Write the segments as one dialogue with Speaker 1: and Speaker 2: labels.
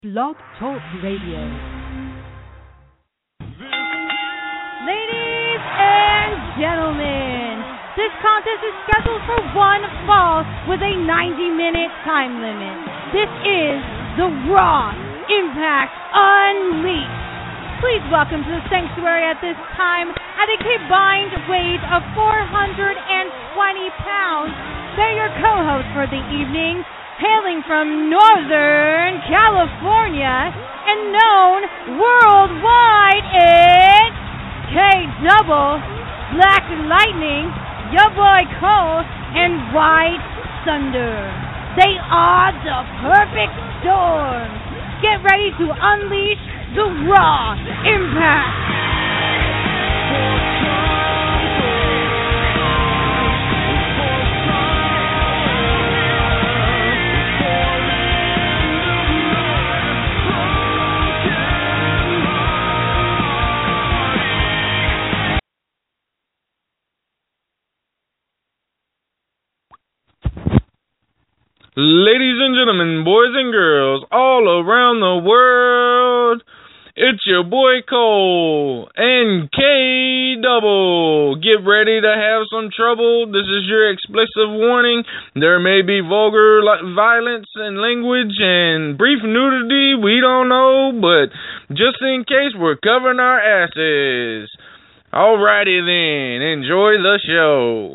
Speaker 1: Blog Talk Radio. Ladies and gentlemen, this contest is scheduled for one fall with a 90-minute time limit. This is the Raw Impact Unleashed. Please welcome to the sanctuary at this time at a combined weight of 420 pounds. They're your co-hosts for the evening, hailing from Northern California and known worldwide, it's K-Double, Black Lightning, your boy Cole, and White Thunder. They are the perfect storm. Get ready to unleash the Raw Impact.
Speaker 2: Ladies and gentlemen, boys and girls all around the world, it's your boy Cole and K-Double. Get ready to have some trouble. This is your explicit warning. There may be vulgar violence and language and brief nudity. We don't know, but just in case, we're covering our asses. Alrighty then, enjoy the show.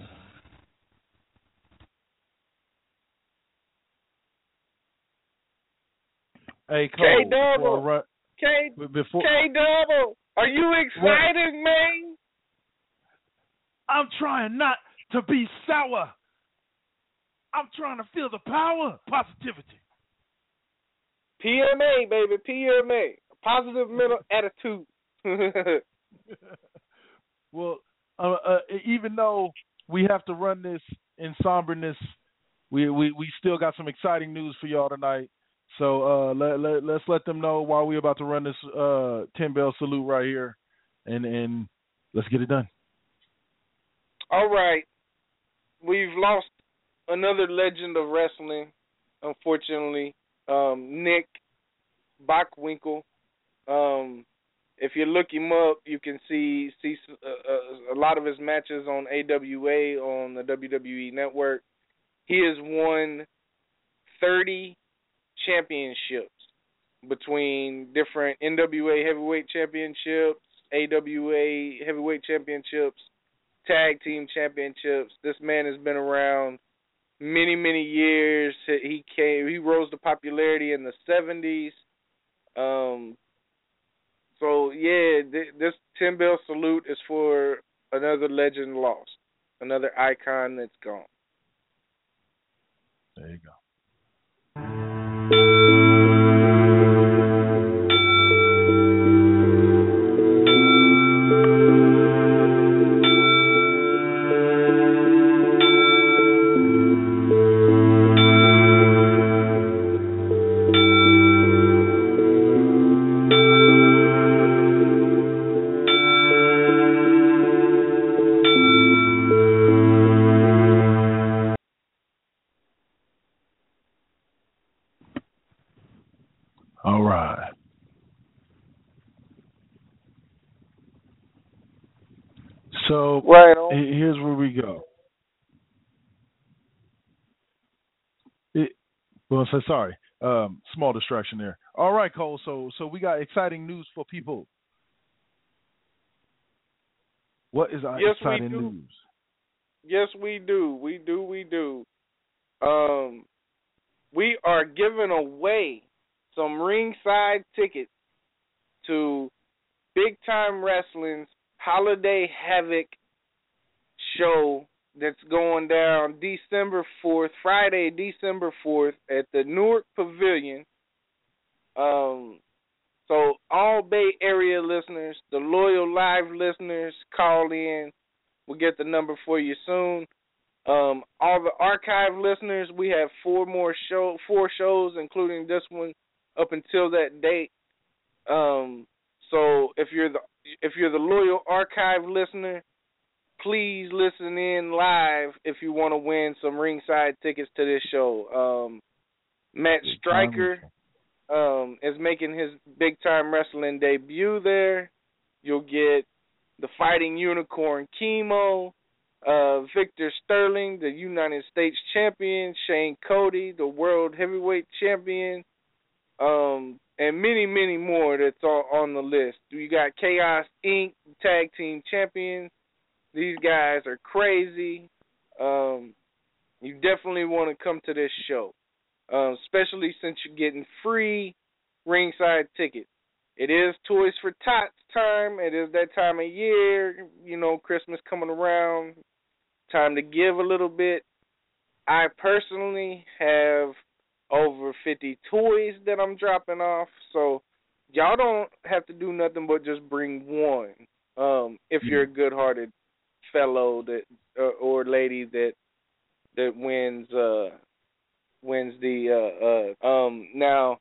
Speaker 3: Hey, Cole,
Speaker 4: K-Double, K-Double, are you excited, man?
Speaker 3: I'm trying not to be sour. I'm trying to feel the power, positivity.
Speaker 4: PMA, baby, PMA, positive mental attitude.
Speaker 3: Well, even though we have to run this in somberness, we still got some exciting news for y'all tonight. So let's let them know why we're about to run this 10-bell salute right here, and let's get it done.
Speaker 4: All right. We've lost another legend of wrestling, unfortunately, Nick Bockwinkel. If you look him up, you can see a lot of his matches on AWA on the WWE Network. He has won 30 championships between different NWA heavyweight championships, AWA heavyweight championships, tag team championships. This man has been around many, many years. He rose to popularity in the 70s. So yeah, this 10-bell salute is for another legend lost, another icon that's gone.
Speaker 3: There you go. All right. So here's where we go. Sorry. Small distraction there. All right, Cole. So we got exciting news for people. What is our exciting news?
Speaker 4: Yes, we do. We do. We are giving away some ringside tickets to Big Time Wrestling's Holiday Havoc show that's going down December 4th, Friday, December 4th at the Newark Pavilion. So all Bay Area listeners, the loyal live listeners, call in. We'll get the number for you soon. All the archive listeners, we have four shows, including this one, up until that date. So if you're the loyal archive listener, please listen in live if you want to win some ringside tickets to this show. Matt Striker is making his Big Time Wrestling debut there. You'll get the Fighting Unicorn Chemo, Victor Sterling, the United States Champion, Shane Cody, the World Heavyweight Champion, and many, many more that's on the list. You got Chaos Inc., Tag Team Champions. These guys are crazy. You definitely want to come to this show, especially since you're getting free ringside tickets. It is Toys for Tots time. It is that time of year, Christmas coming around, time to give a little bit. I personally have over 50 toys that I'm dropping off, so y'all don't have to do nothing but just bring one if you're a good-hearted fellow that or lady that wins the now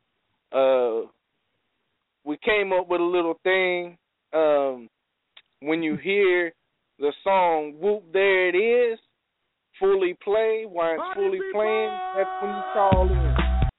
Speaker 4: we came up with a little thing. When you hear the song "Whoop There It Is," fully play, while it's fully playing, that's when you call in.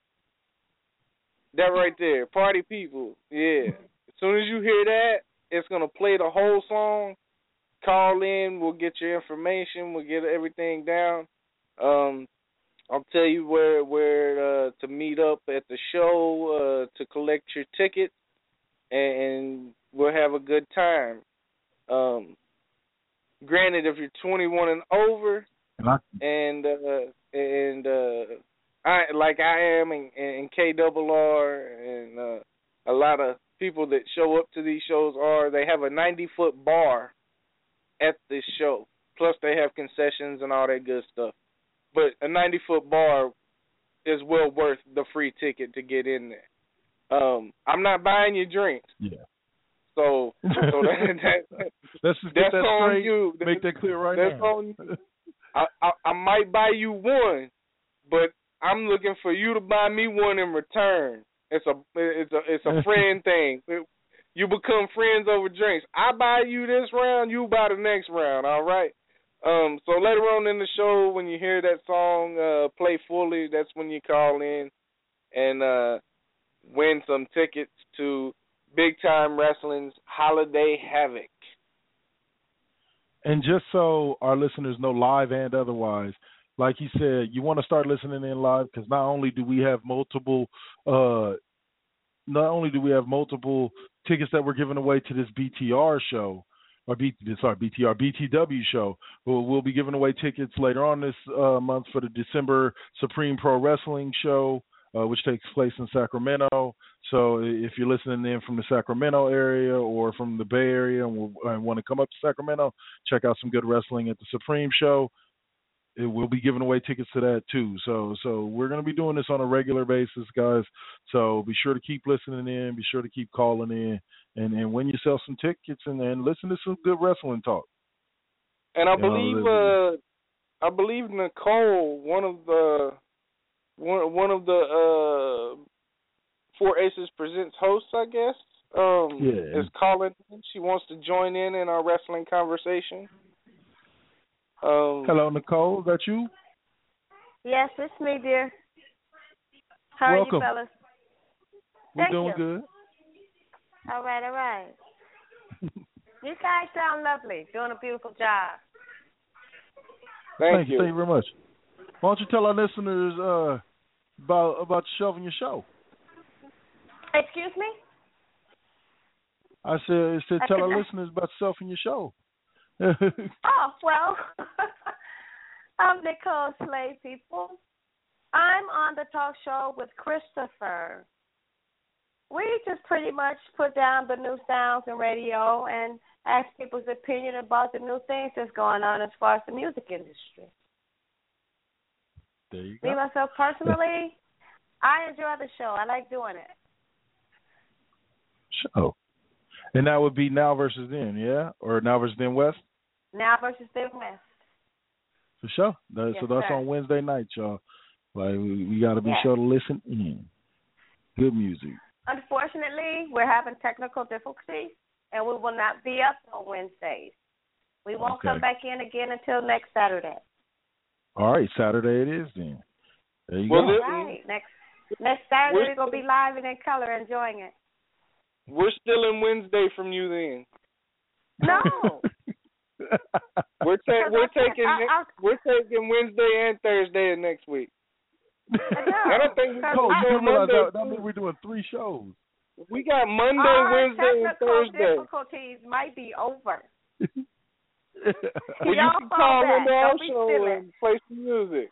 Speaker 4: That right there, party people, yeah. As soon as you hear that, it's going to play the whole song. Call in, we'll get your information, we'll get everything down. I'll tell you where to meet up at the show to collect your tickets, and we'll have a good time. Granted, if you're 21 and over, and I like I am, and KRR, and a lot of people that show up to these shows they have a 90-foot bar at this show. Plus, they have concessions and all that good stuff. But a 90-foot bar is well worth the free ticket to get in there. I'm not buying your drinks.
Speaker 3: Yeah.
Speaker 4: So
Speaker 3: let's just get
Speaker 4: that's
Speaker 3: that
Speaker 4: on
Speaker 3: straight.
Speaker 4: you.
Speaker 3: Make that clear right
Speaker 4: that's
Speaker 3: now.
Speaker 4: On you. I might buy you one, but I'm looking for you to buy me one in return. It's a friend thing. You become friends over drinks. I buy you this round, you buy the next round. All right. So later on in the show, when you hear that song play fully, that's when you call in and win some tickets to Big Time Wrestling's Holiday Havoc.
Speaker 3: And just so our listeners know, live and otherwise, like you said, you want to start listening in live because not only do we have multiple tickets that we're giving away to this BTR show, or BTW show. We'll be giving away tickets later on this month for the December Supreme Pro Wrestling show, which takes place in Sacramento. So if you're listening in from the Sacramento area or from the Bay Area and want to come up to Sacramento, check out some good wrestling at the Supreme show. We'll be giving away tickets to that too. So we're going to be doing this on a regular basis, guys. So be sure to keep listening in. Be sure to keep calling in. And win yourself some tickets and listen to some good wrestling talk.
Speaker 4: And I believe Nicole, one of the Four Aces Presents hosts, I guess, is calling. She wants to join in our wrestling conversation.
Speaker 3: Hello, Nicole. Is that you?
Speaker 5: Yes, it's me, dear. How
Speaker 3: Welcome.
Speaker 5: are you, fellas?
Speaker 3: We're doing good.
Speaker 5: All right. You guys sound lovely. Doing a beautiful job.
Speaker 4: Thank you.
Speaker 3: Thank you very much. Why don't you tell our listeners about yourself and your show?
Speaker 5: Excuse me?
Speaker 3: I said tell our listeners about yourself and your show.
Speaker 5: Oh, well, I'm Nicole Slade, people. I'm on the talk show with Christopher. We just pretty much put down the new sounds in radio and ask people's opinion about the new things that's going on as far as the music industry.
Speaker 3: There you go.
Speaker 5: Me, myself, personally, I enjoy the show. I like doing it.
Speaker 3: Show. And that would be Now versus Then, yeah? Or Now versus Then West?
Speaker 5: Now versus Then West.
Speaker 3: For sure.
Speaker 5: Yes,
Speaker 3: so that's
Speaker 5: sir.
Speaker 3: on Wednesday night, y'all. Like we got to be sure to listen in. Good music.
Speaker 5: Unfortunately, we're having technical difficulties, and we will not be up on Wednesdays. We won't come back in again until next Saturday.
Speaker 3: All right, Saturday it is then. There you
Speaker 4: Well,
Speaker 3: go.
Speaker 5: Right, next Next Saturday we're gonna be live and in color, enjoying it.
Speaker 4: We're still in Wednesday from you then.
Speaker 5: No.
Speaker 4: We're taking Wednesday and Thursday of next week. I don't think we
Speaker 3: you realize that means we're doing 3 shows.
Speaker 4: We got Monday, Wednesday, and Thursday.
Speaker 5: Difficulties might be over.
Speaker 4: Well, you can call in our show and play some music.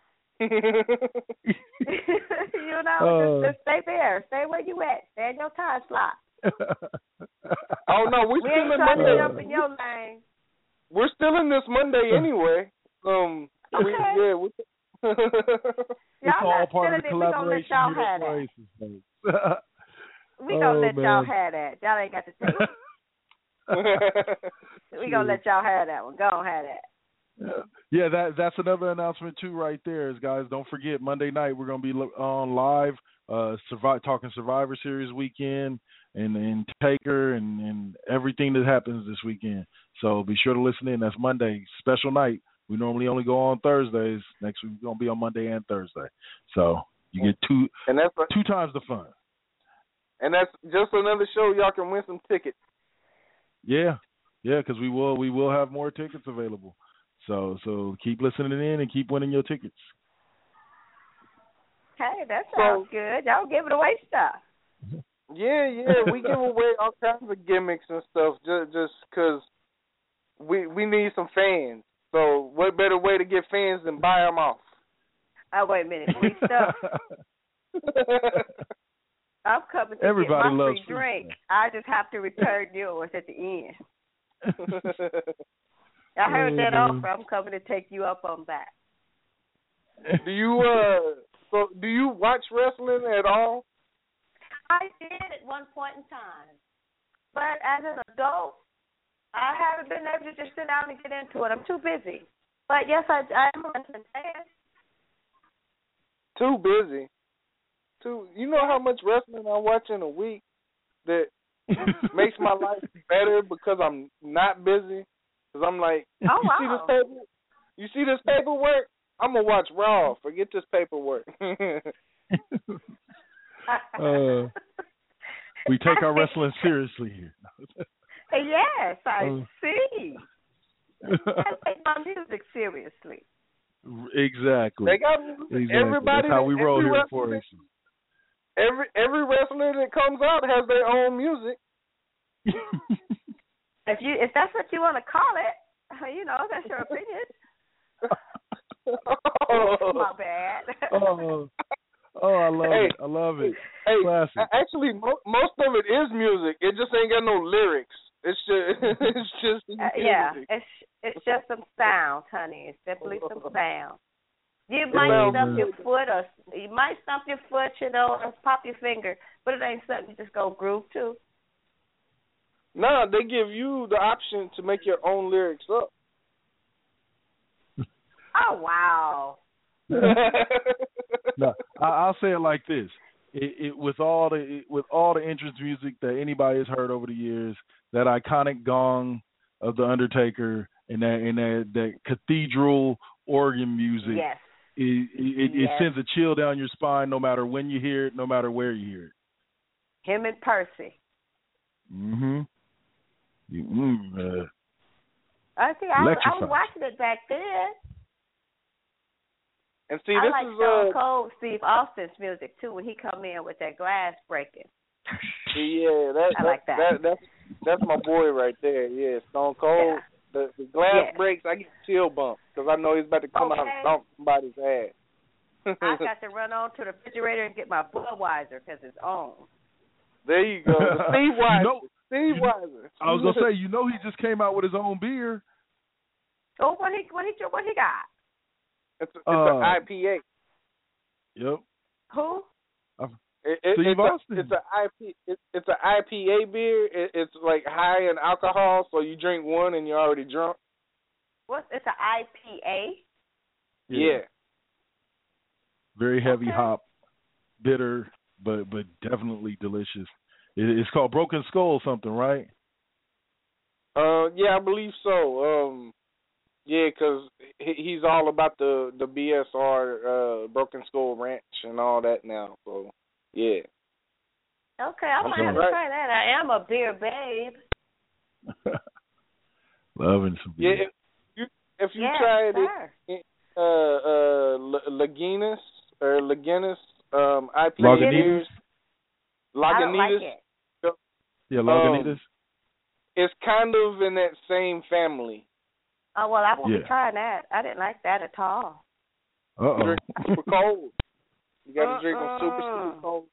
Speaker 5: Just stay there. Stay where you at. Stay in your time slot.
Speaker 4: Oh no, we're still in Monday.
Speaker 5: Up in your lane.
Speaker 4: We're still in this Monday anyway.
Speaker 5: Okay.
Speaker 3: It's all part of the collaboration.
Speaker 5: We gonna let y'all have that. Y'all ain't got to take it. We gonna let y'all have that one. Go on, have that.
Speaker 3: Yeah, that's another announcement too, right there. Is guys, don't forget Monday night we're gonna be on live, talking Survivor Series weekend and Taker and everything that happens this weekend. So be sure to listen in. That's Monday, special night. We normally only go on Thursdays. Next week we're gonna be on Monday and Thursday. So you get two times the fun.
Speaker 4: And that's just another show y'all can win some tickets.
Speaker 3: Yeah, because we will have more tickets available. So keep listening in and keep winning your tickets.
Speaker 5: Hey, that sounds good. Y'all giving away stuff.
Speaker 4: Yeah, we give away all kinds of gimmicks and stuff just because we need some fans. So what better way to get fans than buy them off?
Speaker 5: Oh, wait a minute. Free stuff. I'm coming to
Speaker 3: Everybody
Speaker 5: get my
Speaker 3: loves
Speaker 5: free drink. I just have to return yours at the end. I heard that offer. I'm coming to take you up on that.
Speaker 4: Do you watch wrestling at all?
Speaker 5: I did at one point in time, but as an adult, I haven't been able to just sit down and get into it. I'm too busy. But yes, I am a wrestling fan.
Speaker 4: Too busy. You know how much wrestling I watch in a week that makes my life better because I'm not busy. Because I'm like, you see this paperwork? I'm gonna watch Raw. Forget this paperwork.
Speaker 3: We take our wrestling seriously here.
Speaker 5: Yes, I see. I take my music seriously.
Speaker 3: Exactly.
Speaker 4: They got everybody.
Speaker 3: That's how we roll here for us.
Speaker 4: Every wrestler that comes out has their own music.
Speaker 5: If that's what you want to call it, that's your opinion. My bad.
Speaker 3: I love it.
Speaker 4: Hey,
Speaker 3: classic.
Speaker 4: Actually, most of it is music. It just ain't got no lyrics. It's just music.
Speaker 5: It's just some sound, honey. It's simply some sound. You might stump your foot, or pop your finger, but it ain't something you just go groove to.
Speaker 4: No, they give you the option to make your own lyrics up.
Speaker 5: Oh wow!
Speaker 3: No, I'll say it like this: with all the entrance music that anybody has heard over the years, that iconic gong of the Undertaker and that cathedral organ music.
Speaker 5: Yes.
Speaker 3: It sends a chill down your spine no matter when you hear it, no matter where you hear it.
Speaker 5: Him and Percy. I was watching it back then.
Speaker 4: And see,
Speaker 5: I like Stone Cold Steve Austin's music too when he come in with that glass breaking.
Speaker 4: Yeah, I like that. That's my boy right there. Yeah, Stone Cold. Yeah. The glass breaks, I get chill bumps because I know he's about to come out and stomp somebody's ass.
Speaker 5: I got to run on to the refrigerator and get my Budweiser because it's on.
Speaker 4: There you go. Steve Weiser. Steve Weiser.
Speaker 3: I was gonna say, he just came out with his own beer.
Speaker 5: Oh, what he got?
Speaker 4: It's an IPA.
Speaker 3: Yep.
Speaker 5: Who?
Speaker 3: Steve Austin.
Speaker 4: It's an IPA beer. It's like high in alcohol, so you drink one and you're already drunk.
Speaker 5: It's an IPA?
Speaker 4: Yeah.
Speaker 3: Very heavy hop, bitter, but definitely delicious. It's called Broken Skull something, right?
Speaker 4: Yeah, I believe so. Yeah, because he's all about the BSR, Broken Skull Ranch and all that now. So Yeah.
Speaker 5: Okay, I might have to try that. I am a beer babe.
Speaker 3: Loving some beer.
Speaker 4: Yeah, if you try it, Lagunitas or Lagunitas IPA.
Speaker 5: Lagunitas. I don't like it.
Speaker 3: Yeah, Lagunitas.
Speaker 4: It's kind of in that same family.
Speaker 5: Oh, well, I won't be trying that. I didn't like that at all.
Speaker 4: Drink super cold. You got to drink them super cold.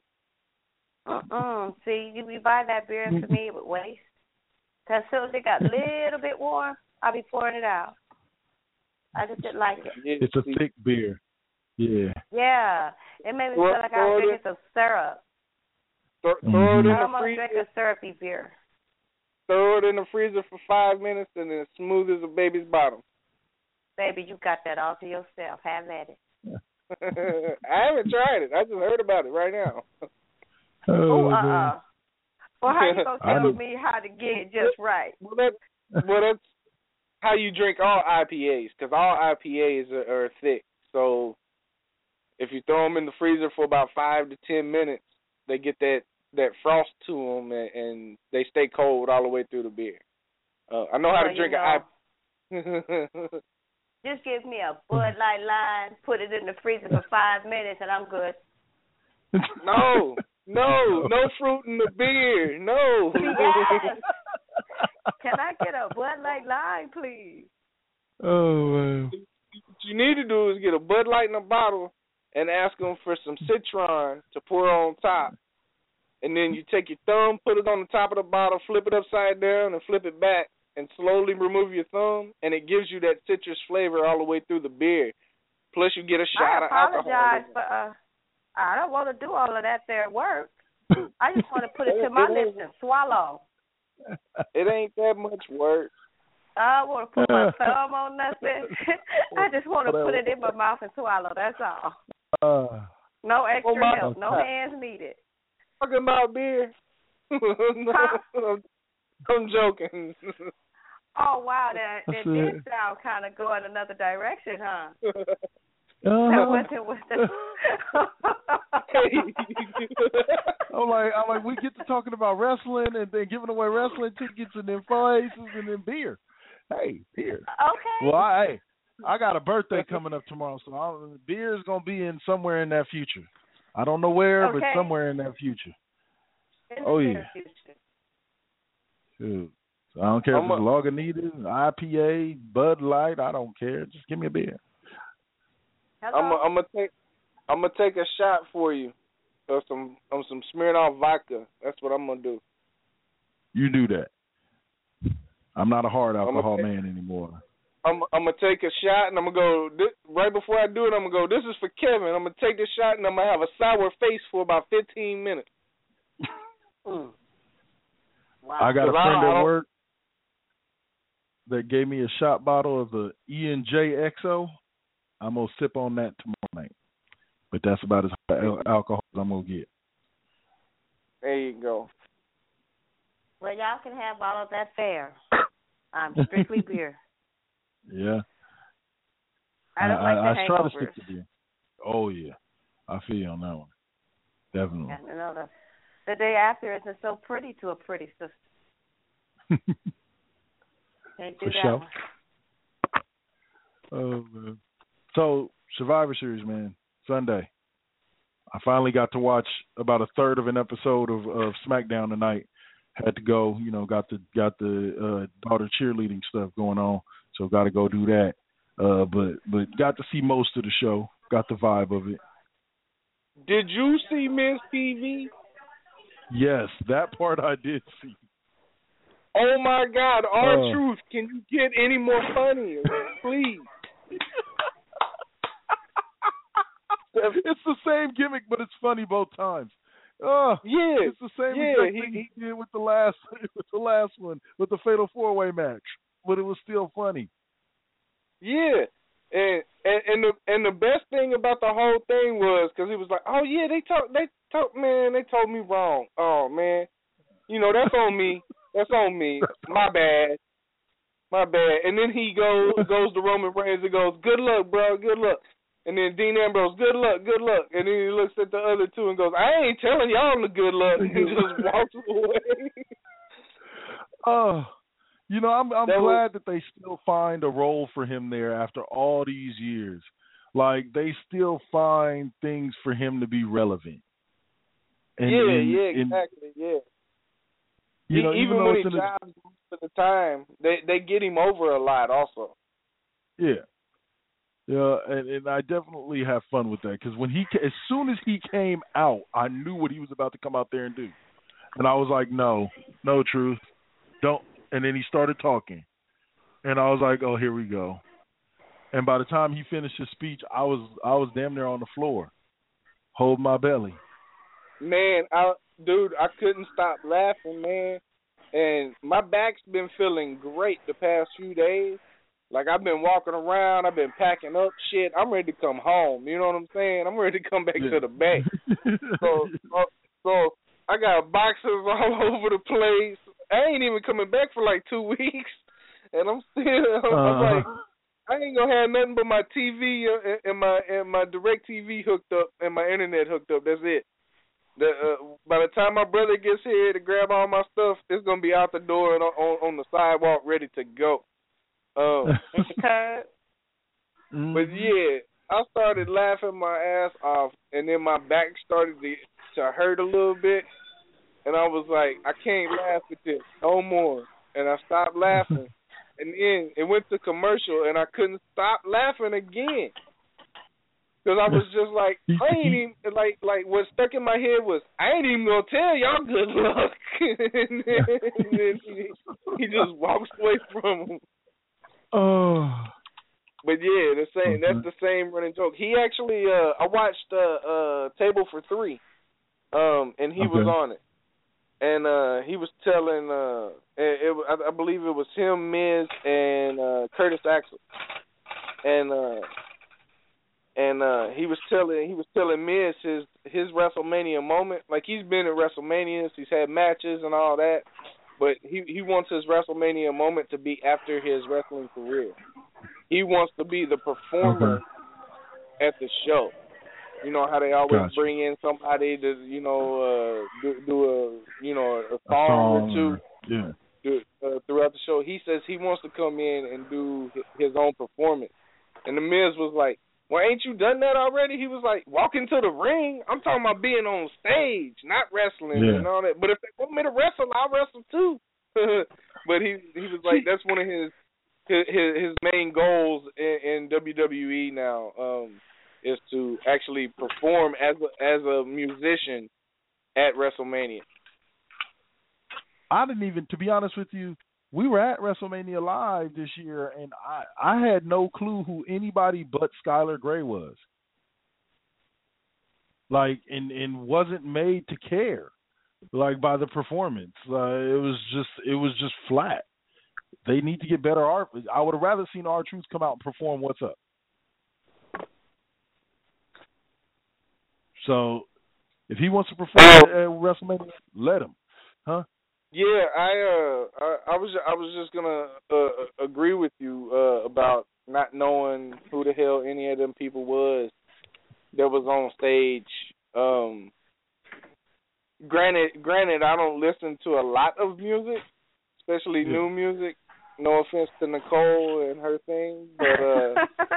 Speaker 5: See, you buy that beer for me, it would waste. Because as soon as it got a little bit warm, I'll be pouring it out. I just didn't like it.
Speaker 3: It's a thick beer. Yeah.
Speaker 5: Yeah. It made me feel like I was drinking some syrup.
Speaker 4: Throw it in the
Speaker 5: almost
Speaker 4: freezer.
Speaker 5: Drink a syrupy beer.
Speaker 4: Throw it in the freezer for 5 minutes, and it's smooth as a baby's bottom.
Speaker 5: Baby, you got that all to yourself. Have at it.
Speaker 4: I haven't tried it. I just heard about it right now.
Speaker 5: Well, how you gonna tell me how to get it just right?
Speaker 4: Well, that's how you drink all IPAs, because all IPAs are thick. So if you throw them in the freezer for about 5 to 10 minutes, they get that frost to them, and they stay cold all the way through the beer. I know how to drink an IPA.
Speaker 5: Just give me a Bud Light line, put it in the freezer for 5 minutes, and I'm good.
Speaker 4: No fruit in the beer. No.
Speaker 5: Yes. Can I get a Bud Light line, please?
Speaker 3: Oh, man.
Speaker 4: What you need to do is get a Bud Light in a bottle and ask them for some Citron to pour on top. And then you take your thumb, put it on the top of the bottle, flip it upside down, and flip it back, and slowly remove your thumb, and it gives you that citrus flavor all the way through the beer. Plus, you get a shot of alcohol.
Speaker 5: I apologize, but I don't want to do all of that there work. I just want to put it to my lips and swallow.
Speaker 4: It ain't that much work.
Speaker 5: I want to put my thumb on nothing. I just want to put it in my mouth and swallow. That's all. No extra help. No hands needed.
Speaker 4: Talking about beer. I'm joking.
Speaker 5: Oh, wow. That did sound kind of going another direction, huh?
Speaker 3: I'm like, we get to talking about wrestling and then giving away wrestling tickets and then fights and then beer. Hey, beer.
Speaker 5: Okay.
Speaker 3: Well, I got a birthday coming up tomorrow, so beer is gonna be in somewhere in that future. I don't know where, but somewhere in that future. Yeah. Shoot. So I don't care if it's Lagunitas, IPA, Bud Light. I don't care. Just give me a beer.
Speaker 4: I'm gonna take a shot for you of some Smirnoff vodka. That's what I'm gonna do.
Speaker 3: You do that. I'm not a hard alcohol man anymore.
Speaker 4: I'm gonna take a shot and I'm gonna go right before I do it. I'm gonna go. This is for Kevin. I'm gonna take this shot and I'm gonna have a sour face for about 15 minutes.
Speaker 5: Wow.
Speaker 3: I got a friend at work that gave me a shot bottle of the E&J XO. I'm going to sip on that tomorrow night. But that's about as hard alcohol as I'm going to get.
Speaker 4: There you go.
Speaker 5: Well, y'all can have all of that fare. I'm strictly beer.
Speaker 3: Yeah.
Speaker 5: I don't like the hangovers.
Speaker 3: I try to stick to beer. Oh, yeah. I feel you on that one. Definitely.
Speaker 5: Yeah, you know, the day after isn't so pretty to a pretty sister. Can't do that one.
Speaker 3: Oh, man. So, Survivor Series, man, Sunday. I finally got to watch about a third of an episode of SmackDown tonight. Had to go, got the daughter cheerleading stuff going on, so got to go do that. But got to see most of the show. Got the vibe of it.
Speaker 4: Did you see Miss TV?
Speaker 3: Yes, that part I did see.
Speaker 4: Oh my God, R-Truth, can you get any more funny, please?
Speaker 3: It's the same gimmick, but it's funny both times.
Speaker 4: Yeah,
Speaker 3: it's the same thing he did with the last one, with the Fatal 4-Way match, but it was still funny.
Speaker 4: Yeah, and the best thing about the whole thing was because he was like, oh yeah, they told me wrong. Oh man, that's on me. That's on me. My bad. And then he goes to Roman Reigns and goes, good luck, bro. Good luck. And then Dean Ambrose, good luck. And then he looks at the other two and goes, I ain't telling y'all the good luck, and just walks away.
Speaker 3: Oh, I'm glad that they still find a role for him there after all these years. Like, they still find things for him to be relevant.
Speaker 4: Exactly. Even when he jobs for the time, they get him over a lot also.
Speaker 3: Yeah. Yeah, and I definitely have fun with that because as soon as he came out, I knew what he was about to come out there and do, and I was like, no, Truth, don't. And then he started talking, and I was like, oh, here we go. And by the time he finished his speech, I was damn near on the floor, holding my belly.
Speaker 4: Man, I couldn't stop laughing, man, and my back's been feeling great the past few days. Like, I've been walking around, I've been packing up shit. I'm ready to come home. You know what I'm saying? I'm ready to come back to the bay. So I got boxes all over the place. I ain't even coming back for like 2 weeks, and I'm like, I ain't gonna have nothing but my TV and my DirecTV hooked up and my internet hooked up. That's it. By the time my brother gets here to grab all my stuff, it's gonna be out the door and on the sidewalk, ready to go. But yeah, I started laughing my ass off, and then my back started to hurt a little bit, and I was like, I can't laugh at this no more, and I stopped laughing, and then it went to commercial, and I couldn't stop laughing again, because I was just like, I ain't even like what stuck in my head was, I ain't even gonna tell y'all good luck, and then he just walks away from him.
Speaker 3: Oh,
Speaker 4: but yeah, that's the same running joke. He actually, I watched Table for Three, and he was on it, and he was telling, I believe it was him, Miz, and Curtis Axel, and he was telling Miz his WrestleMania moment. Like, he's been at WrestleManias, he's had matches and all that. But he wants his WrestleMania moment to be after his wrestling career. He wants to be the performer at the show. You know how they always bring in somebody to, do a song or two throughout the show. He says he wants to come in and do his own performance. And The Miz was like, well, ain't you done that already? He was like, walk into the ring? I'm talking about being on stage, not wrestling and all that. But if they want me to wrestle, I'll wrestle too. But he was like, that's one of his main goals in WWE now, is to actually perform as a musician at WrestleMania.
Speaker 3: I didn't even, to be honest with you, we were at WrestleMania Live this year, and I had no clue who anybody but Skylar Grey was. Like, and wasn't made to care, like, by the performance. It was just flat. They need to get better art. I would have rather seen R-Truth come out and perform What's Up. So, if he wants to perform at WrestleMania, let him, huh?
Speaker 4: Yeah, I was just gonna agree with you about not knowing who the hell any of them people was that was on stage. Granted, I don't listen to a lot of music, especially new music. No offense to Nicole and her thing, but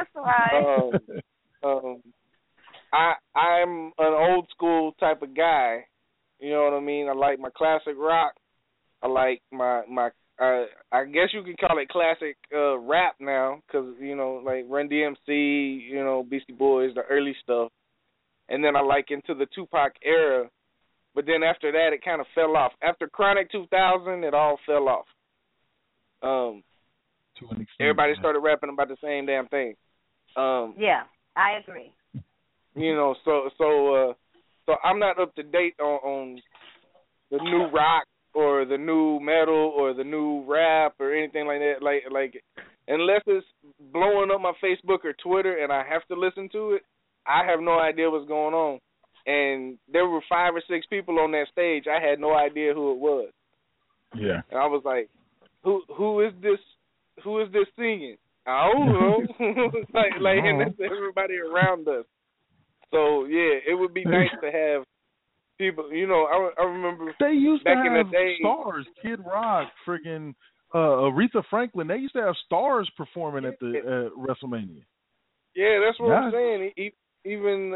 Speaker 4: I'm an old school type of guy. You know what I mean? I like my classic rock. I like my I guess you could call it classic rap now, because, like Run DMC, Beastie Boys, the early stuff. And then I like into the Tupac era. But then after that, it kind of fell off. After Chronic 2000, it all fell off. Everybody started rapping about the same damn thing.
Speaker 5: Yeah, I agree.
Speaker 4: So I'm not up to date on the new rock or the new metal or the new rap or anything like that. Like unless it's blowing up my Facebook or Twitter and I have to listen to it, I have no idea what's going on. And there were 5 or 6 people on that stage. I had no idea who it was.
Speaker 3: Yeah.
Speaker 4: And I was like, who is this? Who is this singing? I don't know. And that's everybody around us. So yeah, it would be nice to have people. I remember
Speaker 3: they used
Speaker 4: back
Speaker 3: to
Speaker 4: in
Speaker 3: have
Speaker 4: the day,
Speaker 3: stars, Kid Rock, friggin' Aretha Franklin. They used to have stars performing at the WrestleMania.
Speaker 4: Yeah, that's what I'm saying. Even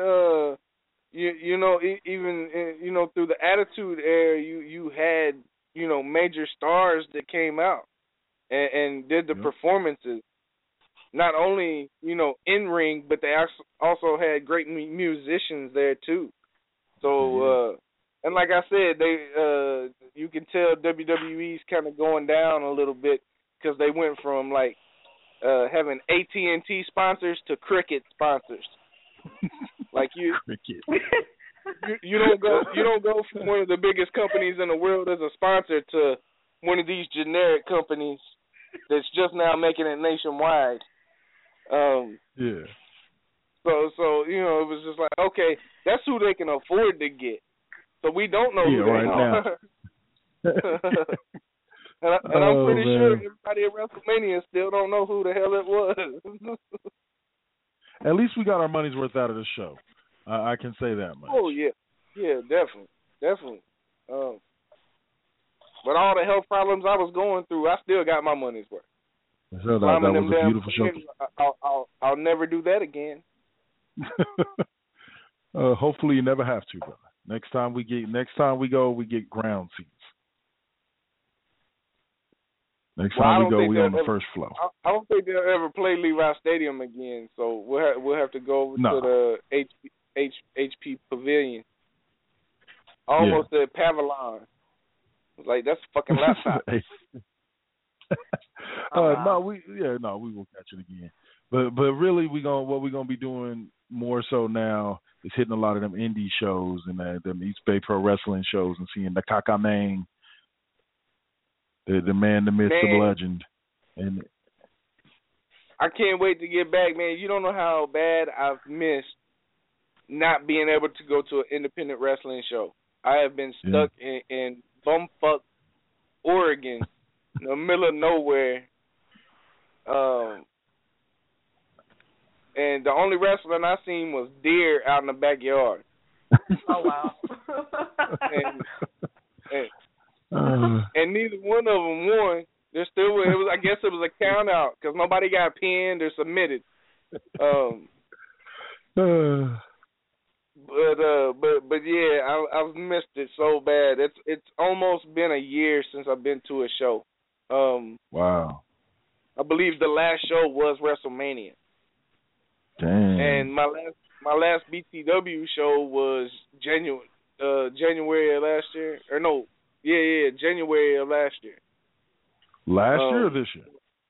Speaker 4: even through the Attitude Era, you had major stars that came out and did the performances. Not only in ring, but they also had great musicians there too. So and like I said, they you can tell WWE's kind of going down a little bit because they went from like having AT&T sponsors to Cricket sponsors. Like you don't go from one of the biggest companies in the world as a sponsor to one of these generic companies that's just now making it nationwide. So it was just like, okay, that's who they can afford to get. So we don't know who they are. and I'm pretty sure everybody at WrestleMania still don't know who the hell it was.
Speaker 3: At least we got our money's worth out of the show. I can say that much.
Speaker 4: Oh yeah, definitely. But all the health problems I was going through, I still got my money's worth.
Speaker 3: So that was a beautiful show.
Speaker 4: I'll never do that again.
Speaker 3: Hopefully you never have to, brother. Next time we go, we get ground seats. Next time we go, we on the first floor.
Speaker 4: I don't think they'll ever play Levi Stadium again, so we'll have to go over to the HP Pavilion. I almost said Pavilion. I was like, that's a fucking laptop. We will catch it again. But really, what we're gonna be doing more so now is hitting a lot of them indie shows and them East Bay Pro Wrestling shows and seeing the Kakamang, the man, the myth, the legend, and I can't wait to get back, man. You don't know how bad I've missed not being able to go to an independent wrestling show. I have been stuck in bumfuck Oregon, in the middle of nowhere. And the only wrestling I seen was deer out in the backyard.
Speaker 5: Oh, wow.
Speaker 4: and neither one of them won. I guess it was a count out because nobody got pinned or submitted. But yeah, I've missed it so bad. It's almost been a year since I've been to a show.
Speaker 3: Wow.
Speaker 4: I believe the last show was WrestleMania.
Speaker 3: Dang.
Speaker 4: And my last BTW show was January of last year. Or no, January of last year.
Speaker 3: Last year or this year?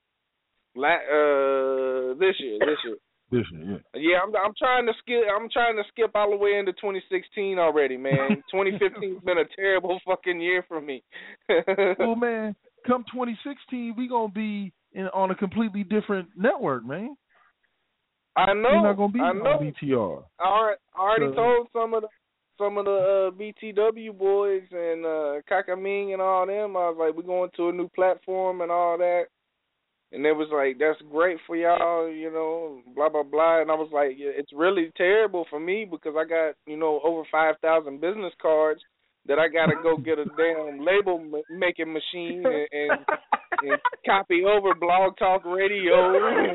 Speaker 4: This year.
Speaker 3: This year, yeah.
Speaker 4: Yeah, I'm trying to skip all the way into 2016 already, man. 2015's been a terrible fucking year for me.
Speaker 3: Well, man, come 2016, we gonna be on a completely different network, man.
Speaker 4: I know.
Speaker 3: We're not gonna be on BTR.
Speaker 4: I already told some of the BTW boys and Kakaming and all them. I was like, we're going to a new platform and all that. And they was like, that's great for y'all, blah, blah, blah. And I was like, yeah, it's really terrible for me because I got, over 5,000 business cards that I got to go get a damn label making machine and copy over Blog Talk Radio.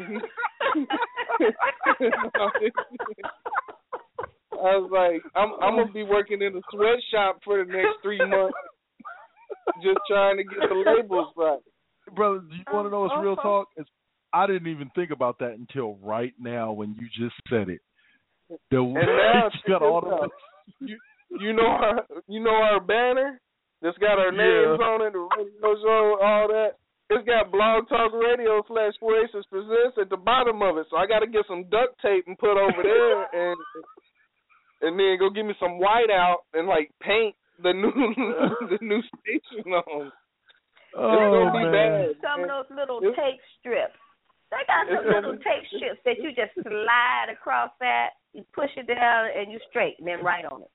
Speaker 4: I was like, I'm going to be working in a sweatshop for the next 3 months just trying to get the labels right.
Speaker 3: Brother, do you want to know what's real talk? I didn't even think about that until right now when you just said it. Got all the
Speaker 4: you know our banner that's got our names on it, the radio show, all that. It's got Blog Talk Radio /4Aces Presents at the bottom of it. So I got to get some duct tape and put over there and then go get me some whiteout and like paint the new station on.
Speaker 3: Oh,
Speaker 5: man. Some of those little tape strips. They got some little tape strips that you just slide across that, you push it down, and you straight, and then write on it.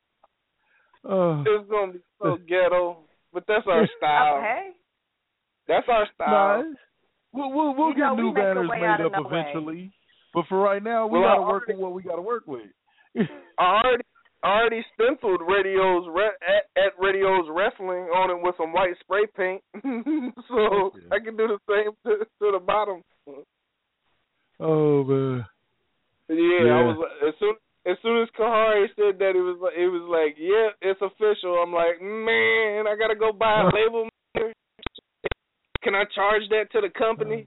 Speaker 4: It's going to be so ghetto, but that's our style.
Speaker 5: Okay.
Speaker 4: That's our style.
Speaker 3: We'll get new banners made up eventually. But for right now, we got to work with what we got to work with.
Speaker 4: I already stenciled at Radio's Wrestling on it with some white spray paint, so I can do the same to the bottom.
Speaker 3: Oh man.
Speaker 4: Yeah, I was as soon as Kahari said that, it was like, yeah, it's official. I'm like, man, I gotta go buy a label. Can I charge that to the company?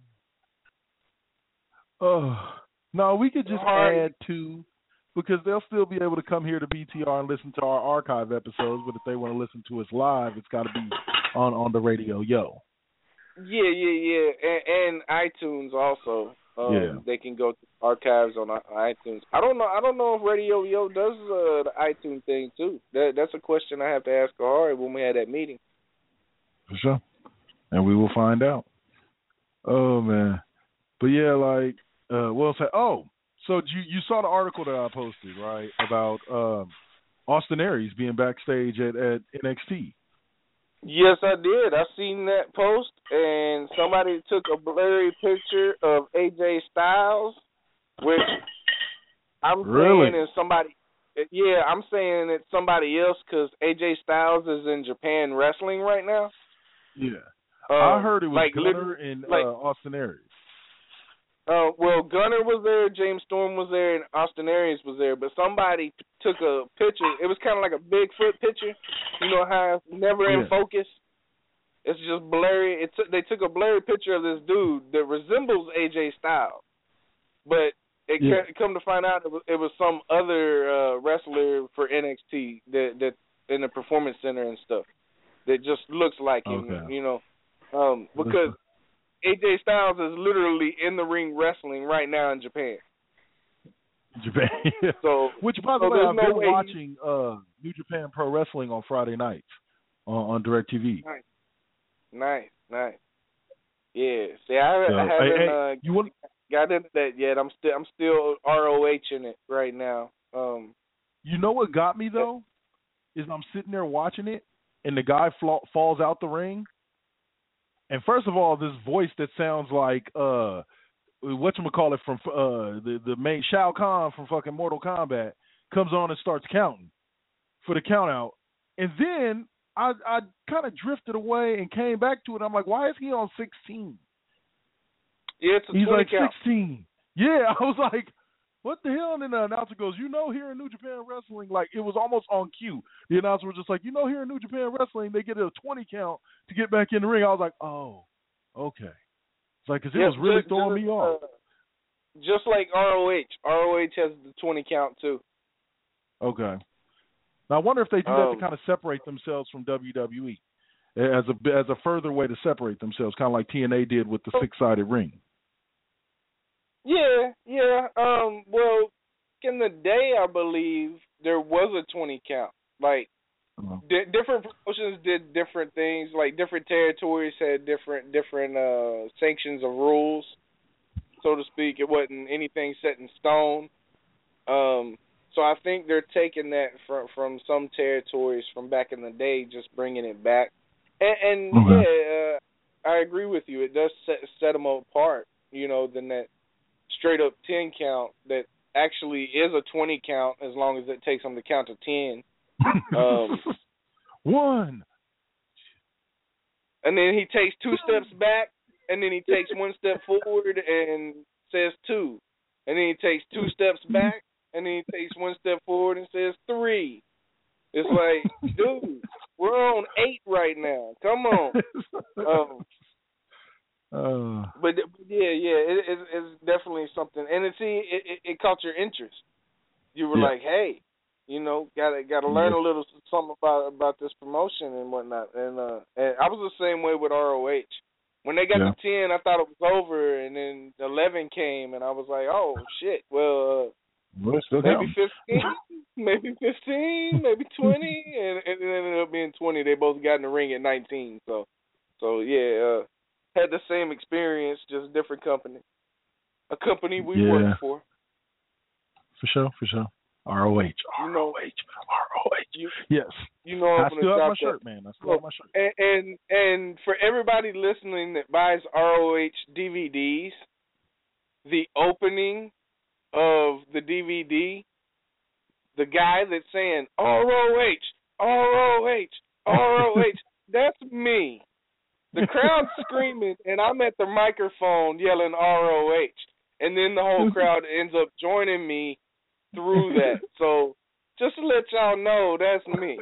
Speaker 3: No, we could just add to, because they'll still be able to come here to BTR and listen to our archive episodes, but if they want to listen to us live, it's got to be on the radio, yo.
Speaker 4: Yeah, and iTunes also. They can go to archives on iTunes. I don't know if Radio Yo does the iTunes thing too. That's a question I have to ask Kahari when we had that meeting.
Speaker 3: For sure, and we will find out. Oh man, but yeah, like, so you saw the article that I posted, right, about Austin Aries being backstage at NXT.
Speaker 4: Yes, I did. I seen that post, and somebody took a blurry picture of AJ Styles, which I'm saying is somebody. Yeah, I'm saying it's somebody else because AJ Styles is in Japan wrestling right now.
Speaker 3: Yeah, I heard it was Gunner and Austin Aries.
Speaker 4: Well, Gunner was there, James Storm was there, and Austin Aries was there. But somebody took a picture. It was kind of like a Bigfoot picture. You know how it's never in focus? It's just blurry. They took a blurry picture of this dude that resembles AJ Styles. But come to find out, it was some other wrestler for NXT that in the Performance Center and stuff that just looks like him, you know. Because AJ Styles is literally in the ring wrestling right now in Japan. So,
Speaker 3: which, by the way, I've been watching New Japan Pro Wrestling on Friday nights on DirecTV.
Speaker 4: Nice. Yeah. See, I haven't got into that yet. I'm still ROH-ing it right now.
Speaker 3: You know what got me though is I'm sitting there watching it, and the guy falls out the ring. And first of all, this voice that sounds like whatchamacallit from the main Shao Kahn from fucking Mortal Kombat comes on and starts counting for the count out. And then I kind of drifted away and came back to it. I'm like, why is he on 16?
Speaker 4: Yeah, it's a 20
Speaker 3: He's like
Speaker 4: count.
Speaker 3: 16. Yeah, I was like, what the hell? And then the announcer goes, here in New Japan Wrestling, like it was almost on cue. The announcer was just like, here in New Japan Wrestling, they get a 20 count to get back in the ring. I was like, oh, okay. It's like, because it was really throwing me off.
Speaker 4: Just like ROH. ROH has the 20 count too.
Speaker 3: Okay. Now I wonder if they do that to kind of separate themselves from WWE as a further way to separate themselves, kind of like TNA did with the 6-sided ring.
Speaker 4: Yeah. Well, in the day, I believe there was a 20 count. Like, different promotions did different things. Like, different territories had different sanctions of rules, so to speak. It wasn't anything set in stone. So I think they're taking that from some territories from back in the day, just bringing it back. And I agree with you. It does set them apart, than that straight up 10 count that actually is a 20 count as long as it takes them to count to 10.
Speaker 3: 1.
Speaker 4: And then he takes 2 steps back, and then he takes 1 step forward and says 2. And then he takes 2 steps back, and then he takes 1 step forward and says 3. It's like, dude, we're on 8 right now. Come on. But it's definitely something, and it caught your interest. You were like, hey, gotta learn a little something about this promotion and whatnot. And I was the same way with ROH. When they got to 10, I thought it was over, and then 11 came, and I was like, oh shit, well, maybe 15, maybe 15, maybe 20, and it ended up being 20. They both got in the ring at 19. So had the same experience, just different company. A company we work for.
Speaker 3: For sure. ROH.
Speaker 4: You know,
Speaker 3: Yes.
Speaker 4: You know,
Speaker 3: I still have my shirt, man. I still have my shirt.
Speaker 4: And for everybody listening that buys ROH DVDs, the opening of the DVD, the guy that's saying ROH, that's me. The crowd's screaming, and I'm at the microphone yelling ROH, and then the whole crowd ends up joining me through that. So just to let y'all know, that's me.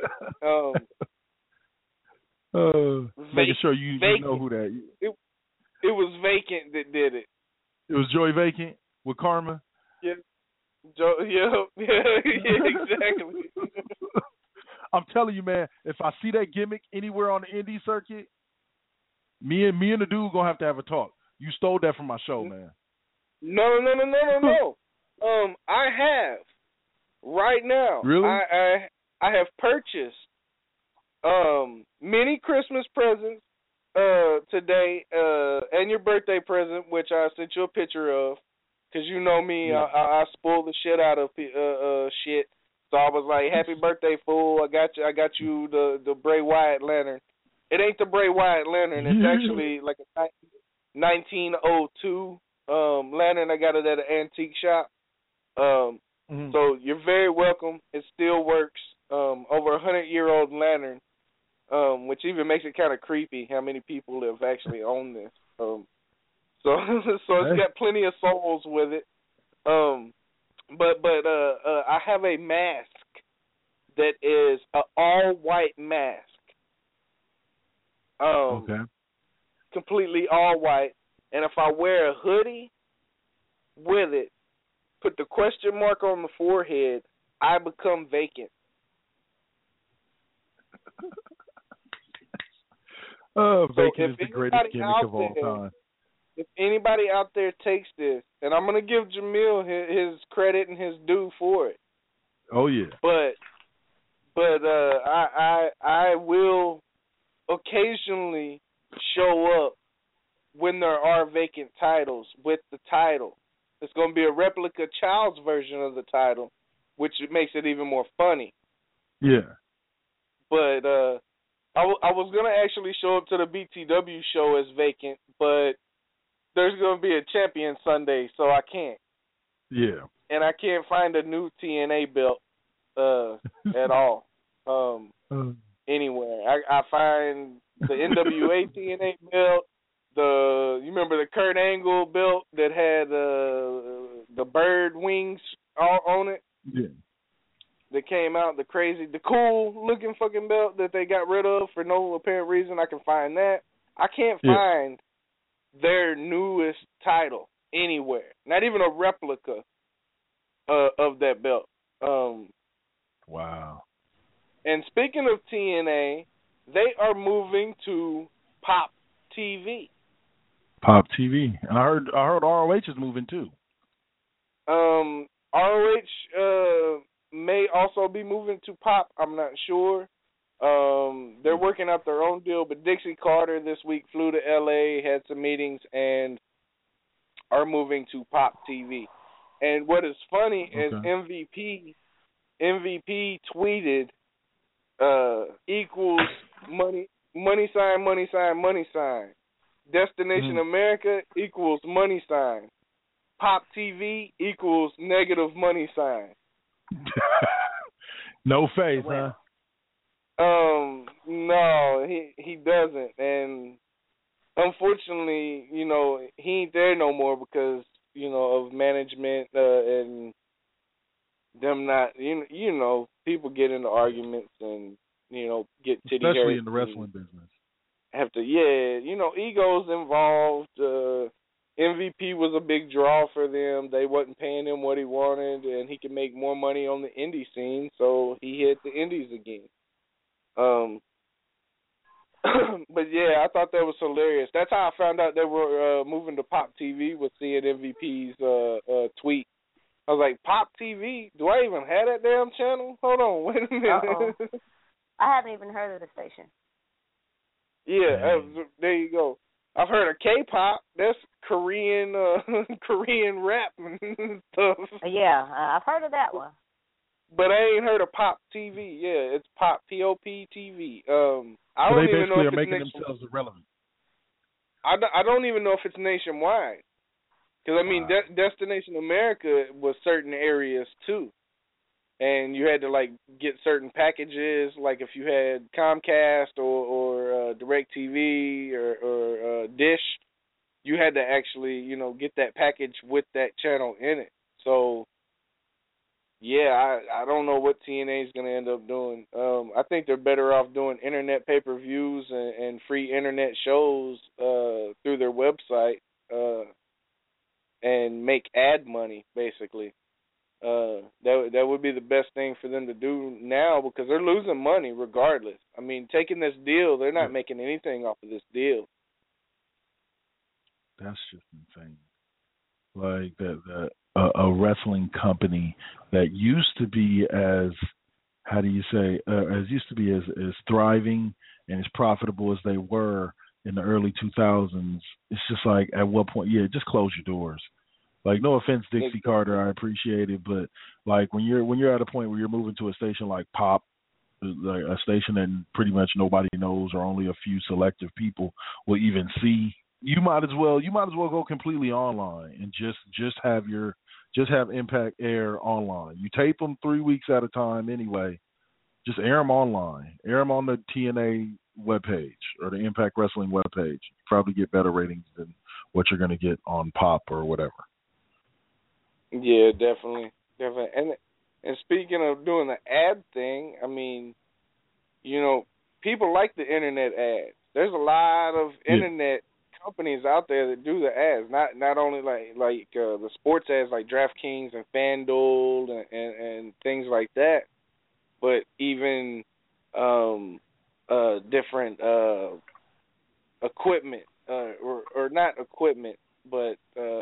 Speaker 3: Making sure you know who that is.
Speaker 4: It was Vacant that did it.
Speaker 3: It was Joey Vacant with Karma?
Speaker 4: Yeah. Yeah, exactly.
Speaker 3: I'm telling you, man, if I see that gimmick anywhere on the indie circuit, me and the dude gonna have to have a talk. You stole that from my show, man.
Speaker 4: No. I have right now.
Speaker 3: Really?
Speaker 4: I have purchased many Christmas presents today, and your birthday present, which I sent you a picture of, because you know me, yeah. I spoil the shit out of shit. So I was like, "Happy birthday, fool! I got you the Bray Wyatt lantern. It ain't the Bray Wyatt lantern. It's actually like a 1902 lantern. I got it at an antique shop. So you're very welcome. It still works. Over 100-year-old lantern, which even makes it kind of creepy how many people have actually owned this. So it's got plenty of souls with it. But I have a mask that is an all-white mask.
Speaker 3: Okay.
Speaker 4: Completely all white. And if I wear a hoodie with it, put the question mark on the forehead, I become Vacant.
Speaker 3: Vacant is the greatest gimmick of all time.
Speaker 4: If anybody out there takes this, and I'm going to give Jamil his credit and his due for it.
Speaker 3: Oh, yeah.
Speaker 4: But I will occasionally show up when there are vacant titles with the title. It's going to be a replica child's version of the title, which makes it even more funny.
Speaker 3: Yeah.
Speaker 4: But I was going to actually show up to the BTW show as Vacant, but there's going to be a Champion Sunday, so I can't.
Speaker 3: Yeah.
Speaker 4: And I can't find a new TNA belt at all anywhere. I find the NWA TNA belt, you remember the Kurt Angle belt that had the bird wings on it?
Speaker 3: Yeah.
Speaker 4: That came out, the cool looking fucking belt that they got rid of for no apparent reason. I can find that. I can't find their newest title anywhere. Not even a replica of that belt.
Speaker 3: Wow. And
Speaker 4: speaking of TNA, they are moving to Pop TV.
Speaker 3: Pop TV. And I heard ROH is moving too.
Speaker 4: ROH may also be moving to Pop. I'm not sure. They're working out their own deal, but Dixie Carter this week flew to LA, had some meetings, and are moving to Pop TV. And what is funny is MVP tweeted equals money sign. Destination America equals money sign. Pop TV equals negative money sign.
Speaker 3: No face, huh?
Speaker 4: No, he doesn't, and unfortunately, he ain't there no more because of management and them not. People get into arguments and get titty hurt,
Speaker 3: especially in the wrestling business.
Speaker 4: Have to, egos involved. MVP was a big draw for them. They wasn't paying him what he wanted, and he could make more money on the indie scene, so he hit the indies again. But yeah, I thought that was hilarious. That's how I found out they were moving to Pop TV, was seeing MVP's tweet. I was like, Pop TV? Do I even have that damn channel? Hold on, wait a minute.
Speaker 5: I haven't even heard of the station.
Speaker 4: Yeah, there you go. I've heard of K-pop. That's Korean rap and stuff.
Speaker 5: Yeah, I've heard of that one.
Speaker 4: but I ain't heard of Pop TV. Yeah, it's Pop, P-O-P TV. I
Speaker 3: So
Speaker 4: don't
Speaker 3: they
Speaker 4: even know
Speaker 3: basically
Speaker 4: if
Speaker 3: are
Speaker 4: it's
Speaker 3: making themselves irrelevant.
Speaker 4: I don't even know if it's nationwide. Because, I mean, Destination America was certain areas, too. And you had to, like, get certain packages, like if you had Comcast or DirecTV or Dish, you had to actually, you know, get that package with that channel in it. So, yeah, I don't know what TNA is going to end up doing. I think they're better off doing internet pay-per-views and free internet shows through their website and make ad money, basically. That would be the best thing for them to do now because they're losing money regardless. I mean, taking this deal, they're not making anything off of this deal.
Speaker 3: That's just insane. Like a wrestling company that used to be as thriving and as profitable as they were in the early 2000s. It's just like at what point? Yeah, just close your doors. Like, no offense, Dixie Carter, I appreciate it, but like when you're at a point where you're moving to a station like Pop, like a station that pretty much nobody knows or only a few selective people will even see, you might as well go completely online and just have Impact air online. You tape them 3 weeks at a time anyway. Just air them online. Air them on the TNA webpage or the Impact Wrestling webpage. You probably get better ratings than what you're going to get on Pop or whatever.
Speaker 4: Yeah, definitely. And speaking of doing the ad thing, I mean, you know, people like the internet ads. There's a lot of internet companies out there that do the ads. Not only like the sports ads like DraftKings and FanDuel and things like that, but even different equipment or not equipment, but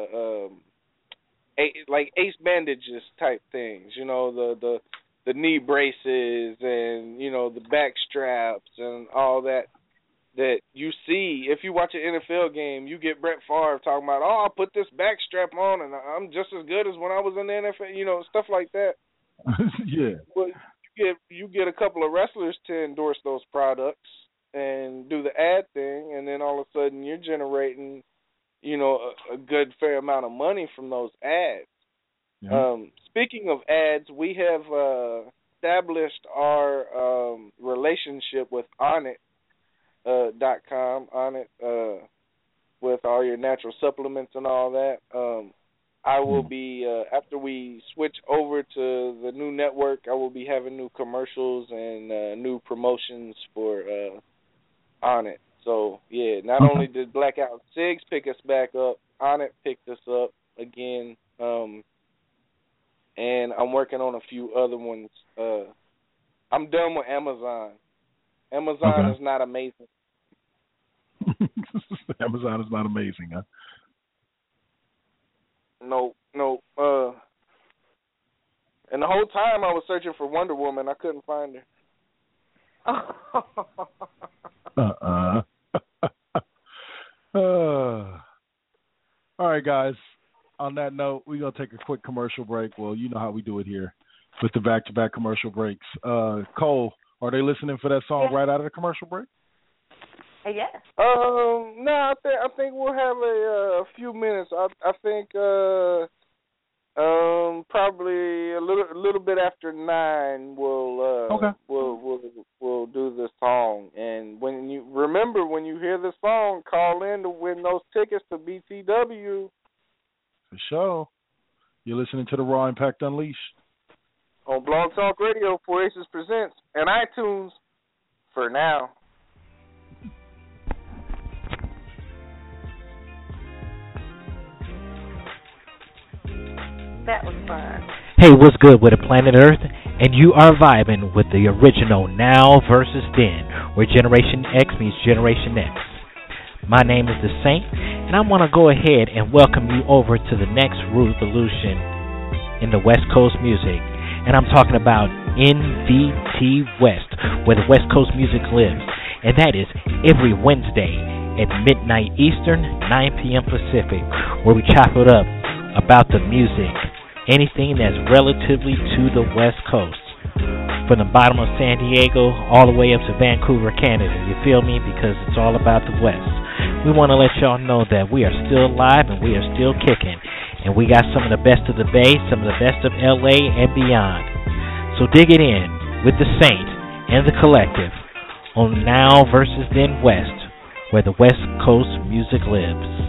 Speaker 4: like Ace bandages type things, you know, the knee braces and, you know, the back straps and all that you see. If you watch an NFL game, you get Brett Favre talking about, oh, I'll put this back strap on and I'm just as good as when I was in the NFL, you know, stuff like that.
Speaker 3: Yeah.
Speaker 4: But you get a couple of wrestlers to endorse those products and do the ad thing, and then all of a sudden you're generating, you know, a good fair amount of money from those ads. Yeah. Speaking of ads, we have established our relationship with Onnit.com, Onnit, with all your natural supplements and all that. I will be, after we switch over to the new network, I will be having new commercials and new promotions for Onnit. So, yeah, not only did Blackout Cigs pick us back up, Onnit picked us up again, and I'm working on a few other ones. I'm done with Amazon. Amazon is not amazing.
Speaker 3: Amazon is not amazing, huh?
Speaker 4: No. And the whole time I was searching for Wonder Woman, I couldn't find her.
Speaker 3: All right, guys. On that note, we're going to take a quick commercial break. Well, you know how we do it here with the back-to-back commercial breaks. Cole, are they listening for that song right out of the commercial break?
Speaker 5: Yes.
Speaker 4: No, I think we'll have a few minutes. I think probably a little bit after 9 we'll do the song. And when you hear the song, call in to win those tickets to BTW.
Speaker 3: For sure. You're listening to the Raw Impact Unleashed
Speaker 4: on Blog Talk Radio, 4Aces Presents, and iTunes for now.
Speaker 5: That was fun.
Speaker 6: Hey, what's good with the planet Earth? And you are vibing with the original Now versus Then, where Generation X meets Generation X. My name is The Saint, and I want to go ahead and welcome you over to the next revolution in the West Coast music. And I'm talking about NVT West, where the West Coast music lives. And that is every Wednesday at midnight Eastern, 9 p.m. Pacific, where we chop it up about the music, anything that's relatively to the West Coast. from the bottom of San Diego all the way up to Vancouver, Canada. You feel me? Because it's all about the West. We want to let y'all know that we are still alive and we are still kicking. And we got some of the best of the Bay, some of the best of LA and beyond. So dig it in with the Saint and the Collective on Now versus Then West, where the West Coast music lives.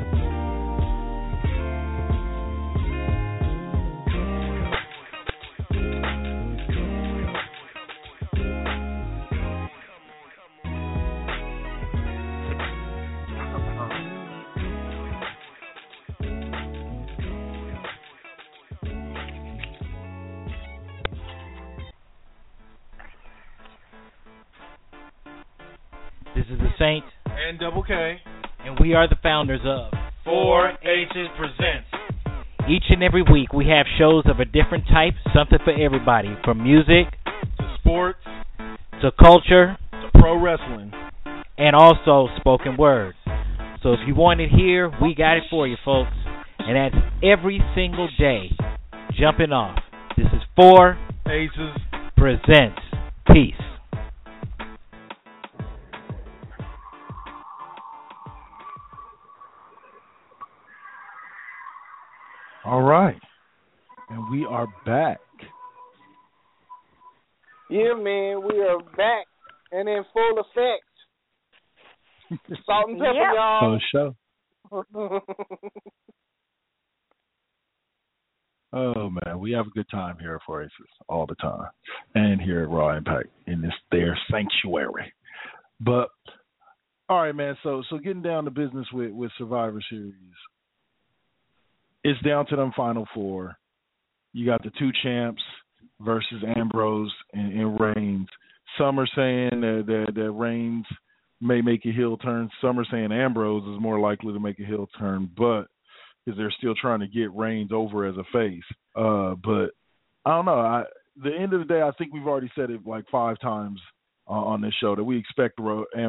Speaker 6: This is the Saint
Speaker 3: and Double K,
Speaker 6: and we are the founders of
Speaker 3: 4H's Presents.
Speaker 6: Each and every week we have shows of a different type, something for everybody, from music
Speaker 3: to sports
Speaker 6: to culture
Speaker 3: to pro wrestling
Speaker 6: and also spoken word. So if you want it here, we got it for you, folks. And that's every single day. Jumping off. This is
Speaker 3: 4H's
Speaker 6: Presents. Peace.
Speaker 3: All right. And we are back.
Speaker 4: Yeah, man, we are back and in full effect. Salt and pepper, y'all.
Speaker 3: For sure. Oh, man, we have a good time here at 4H's all the time. And here at Raw Impact in this their sanctuary. But, all right, man, so getting down to business with Survivor Series. It's down to them final four. You got the two champs versus Ambrose and Reigns. Some are saying that Reigns may make a heel turn. Some are saying Ambrose is more likely to make a heel turn, but because they're still trying to get Reigns over as a face. But I don't know. The end of the day, I think we've already said it like 5 times on this show that we expect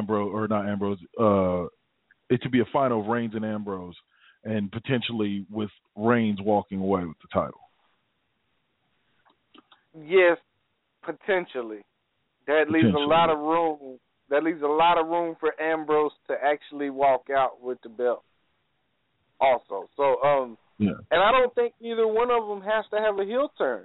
Speaker 3: it to be a final of Reigns and Ambrose, and potentially with Reigns walking away with the title.
Speaker 4: Yes, potentially. That leaves a lot of room. That leaves a lot of room for Ambrose to actually walk out with the belt. Also, so
Speaker 3: yeah.
Speaker 4: And I don't think either one of them has to have a heel turn.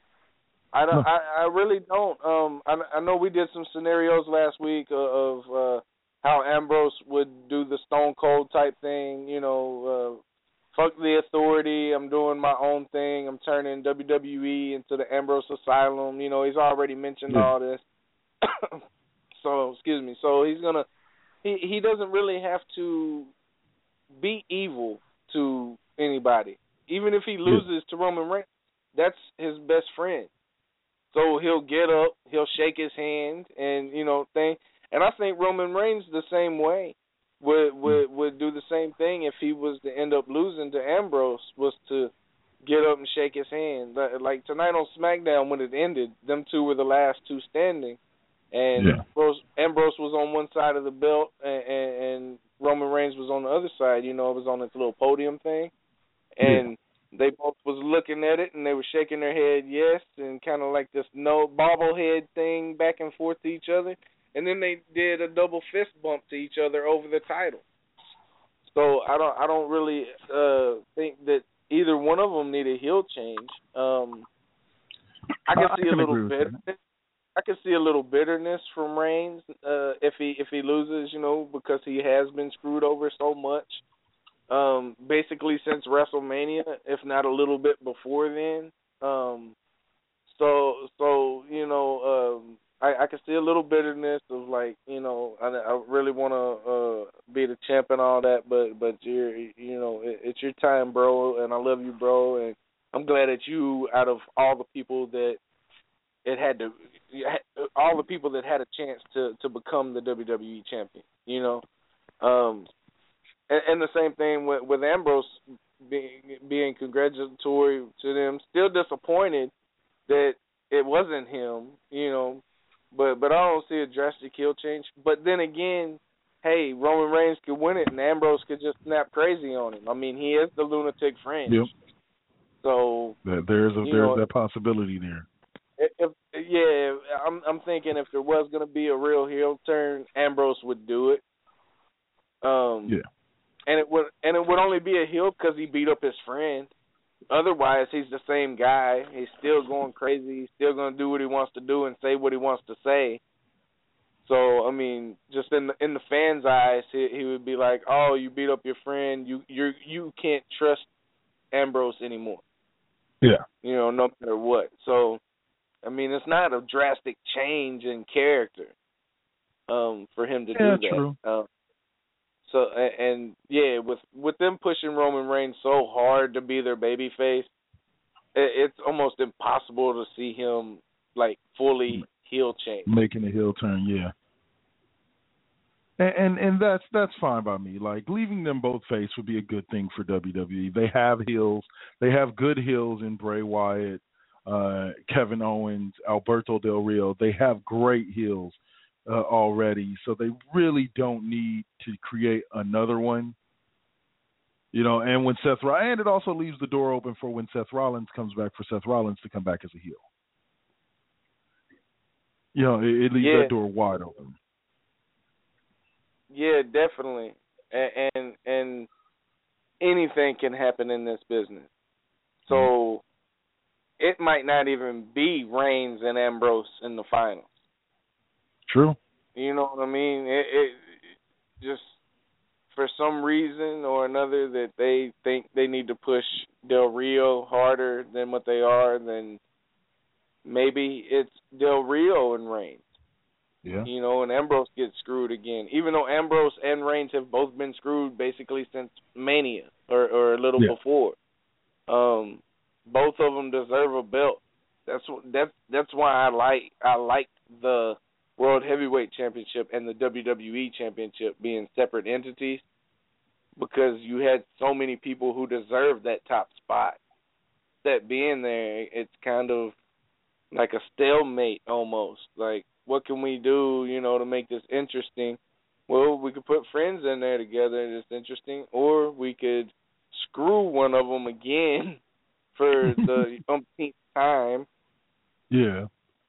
Speaker 4: I really don't. I know we did some scenarios last week of how Ambrose would do the Stone Cold type thing, fuck the authority, I'm doing my own thing, I'm turning WWE into the Ambrose Asylum, he's already mentioned all this. So, excuse me, so he doesn't really have to be evil to anybody. Even if he loses to Roman Reigns, that's his best friend. So he'll get up, he'll shake his hand, and, and I think Roman Reigns the same way would do the same thing if he was to end up losing to Ambrose, was to get up and shake his hand. Like tonight on SmackDown when it ended, them two were the last two standing, and Ambrose was on one side of the belt and Roman Reigns was on the other side. It was on this little podium thing, and they both was looking at it and they were shaking their head yes, and kind of like this no bobblehead thing back and forth to each other. And then they did a double fist bump to each other over the title. So I don't really think that either one of them need a heel change. I can see a little bitterness. I can see a little bitterness from Reigns if he loses, because he has been screwed over so much. Basically since WrestleMania, if not a little bit before then. I can see a little bitterness of like, I really want to be the champ and all that, but you're, it's your time, bro, and I love you, bro, and I'm glad that you, out of all the people that all the people that had a chance to become the WWE champion, and the same thing with Ambrose being congratulatory to them. Still disappointed that it wasn't him, but I don't see a drastic heel change. But then again, hey, Roman Reigns could win it and Ambrose could just snap crazy on him. I mean, he is the lunatic fringe.
Speaker 3: Yep.
Speaker 4: So
Speaker 3: there's that possibility there.
Speaker 4: I'm thinking if there was gonna be a real heel turn, Ambrose would do it. And it would only be a heel because he beat up his friend. Otherwise, he's the same guy. He's still going crazy. He's still gonna do what he wants to do and say what he wants to say. So I mean, just in the fans' eyes, he would be like, "Oh, you beat up your friend. You can't trust Ambrose anymore."
Speaker 3: Yeah.
Speaker 4: No matter what. So, I mean, it's not a drastic change in character for him to do that.
Speaker 3: True.
Speaker 4: With them pushing Roman Reigns so hard to be their babyface, it's almost impossible to see him like fully heel change.
Speaker 3: Making a heel turn, yeah. And that's fine by me. Like, leaving them both face would be a good thing for WWE. They have heels. They have good heels in Bray Wyatt, Kevin Owens, Alberto Del Rio. They have great heels already, so they really don't need to create another one. And when and it also leaves the door open for when Seth Rollins comes back for Seth Rollins to come back as a heel. It leaves that door wide open.
Speaker 4: Yeah, definitely. And anything can happen in this business. So it might not even be Reigns and Ambrose in the finals.
Speaker 3: True.
Speaker 4: You know what I mean? It just for some reason or another that they think they need to push Del Rio harder than what they are, then maybe it's Del Rio and Reigns.
Speaker 3: Yeah.
Speaker 4: And Ambrose gets screwed again. Even though Ambrose and Reigns have both been screwed basically since Mania or a little before. Both of them deserve a belt. That's why I like the World Heavyweight Championship and the WWE Championship being separate entities, because you had so many people who deserve that top spot. That being there, it's kind of like a stalemate almost. Like, what can we do, to make this interesting? Well, we could put friends in there together and it's interesting, or we could screw one of them again for the umpteenth time.
Speaker 3: Yeah.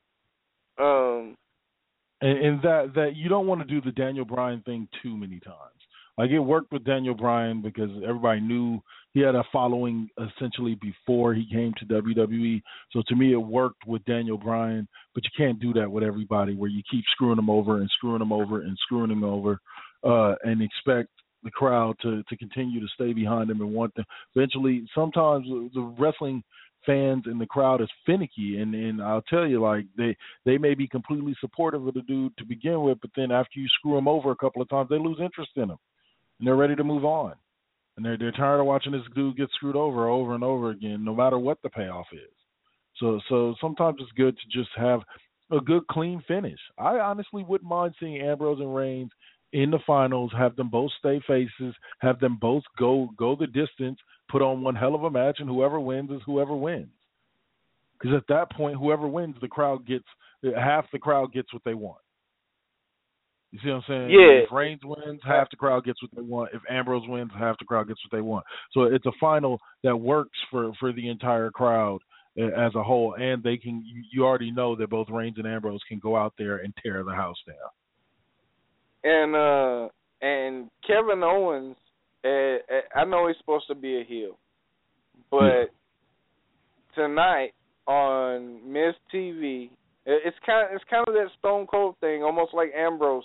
Speaker 3: And that you don't want to do the Daniel Bryan thing too many times. Like, it worked with Daniel Bryan because everybody knew he had a following essentially before he came to WWE. So to me, it worked with Daniel Bryan, but you can't do that with everybody where you keep screwing him over and screwing him over and screwing him over and expect the crowd to continue to stay behind him and want them. Eventually, sometimes the wrestling fans and the crowd is finicky, and I'll tell you, like, they may be completely supportive of the dude to begin with, but then after you screw him over a couple of times, they lose interest in him, and they're ready to move on, and they're tired of watching this dude get screwed over and over again, no matter what the payoff is. So sometimes it's good to just have a good, clean finish. I honestly wouldn't mind seeing Ambrose and Reigns in the finals, have them both stay faces, have them both go the distance, put on one hell of a match, and whoever wins is whoever wins. Because at that point, whoever wins, half the crowd gets what they want. You see what I'm saying?
Speaker 4: Yeah.
Speaker 3: If Reigns wins, half the crowd gets what they want. If Ambrose wins, half the crowd gets what they want. So it's a final that works for the entire crowd as a whole, and they can. You already know that both Reigns and Ambrose can go out there and tear the house down.
Speaker 4: And Kevin Owens, I know he's supposed to be a heel, but tonight on Miz TV, it's kind of that Stone Cold thing, almost like Ambrose,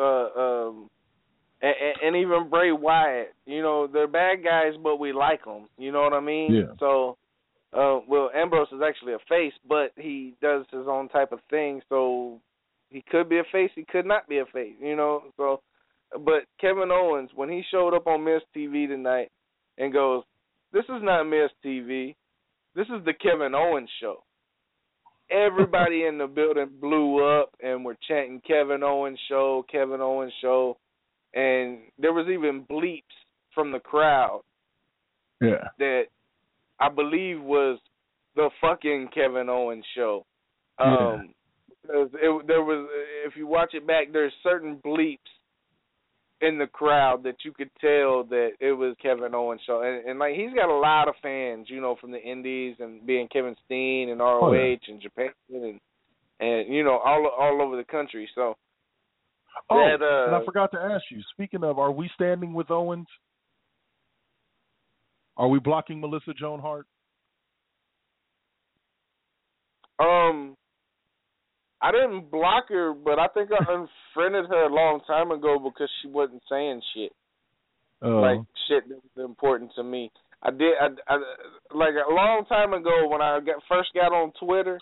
Speaker 4: and even Bray Wyatt. They're bad guys, but we like them. You know what I mean?
Speaker 3: Yeah.
Speaker 4: So, Ambrose is actually a face, but he does his own type of thing. So he could be a face, he could not be a face. So. But Kevin Owens, when he showed up on Miz TV tonight and goes, "This is not Miz TV. This is the Kevin Owens show." Everybody in the building blew up and were chanting Kevin Owens show, Kevin Owens show. And there was even bleeps from the crowd that I believe was the fucking Kevin Owens show. Because there was, if you watch it back, there's certain bleeps in the crowd that you could tell that it was Kevin Owens show, and like he's got a lot of fans, you know, from the Indies and being Kevin Steen and ROH and Japan and you know all over the country. So
Speaker 3: and I forgot to ask you. Speaking of, are we standing with Owens? Are we blocking Melissa Joan Hart?
Speaker 4: I didn't block her, but I think I unfriended her a long time ago because she wasn't saying shit. Like shit that was important to me. I like a long time ago when I first got on Twitter.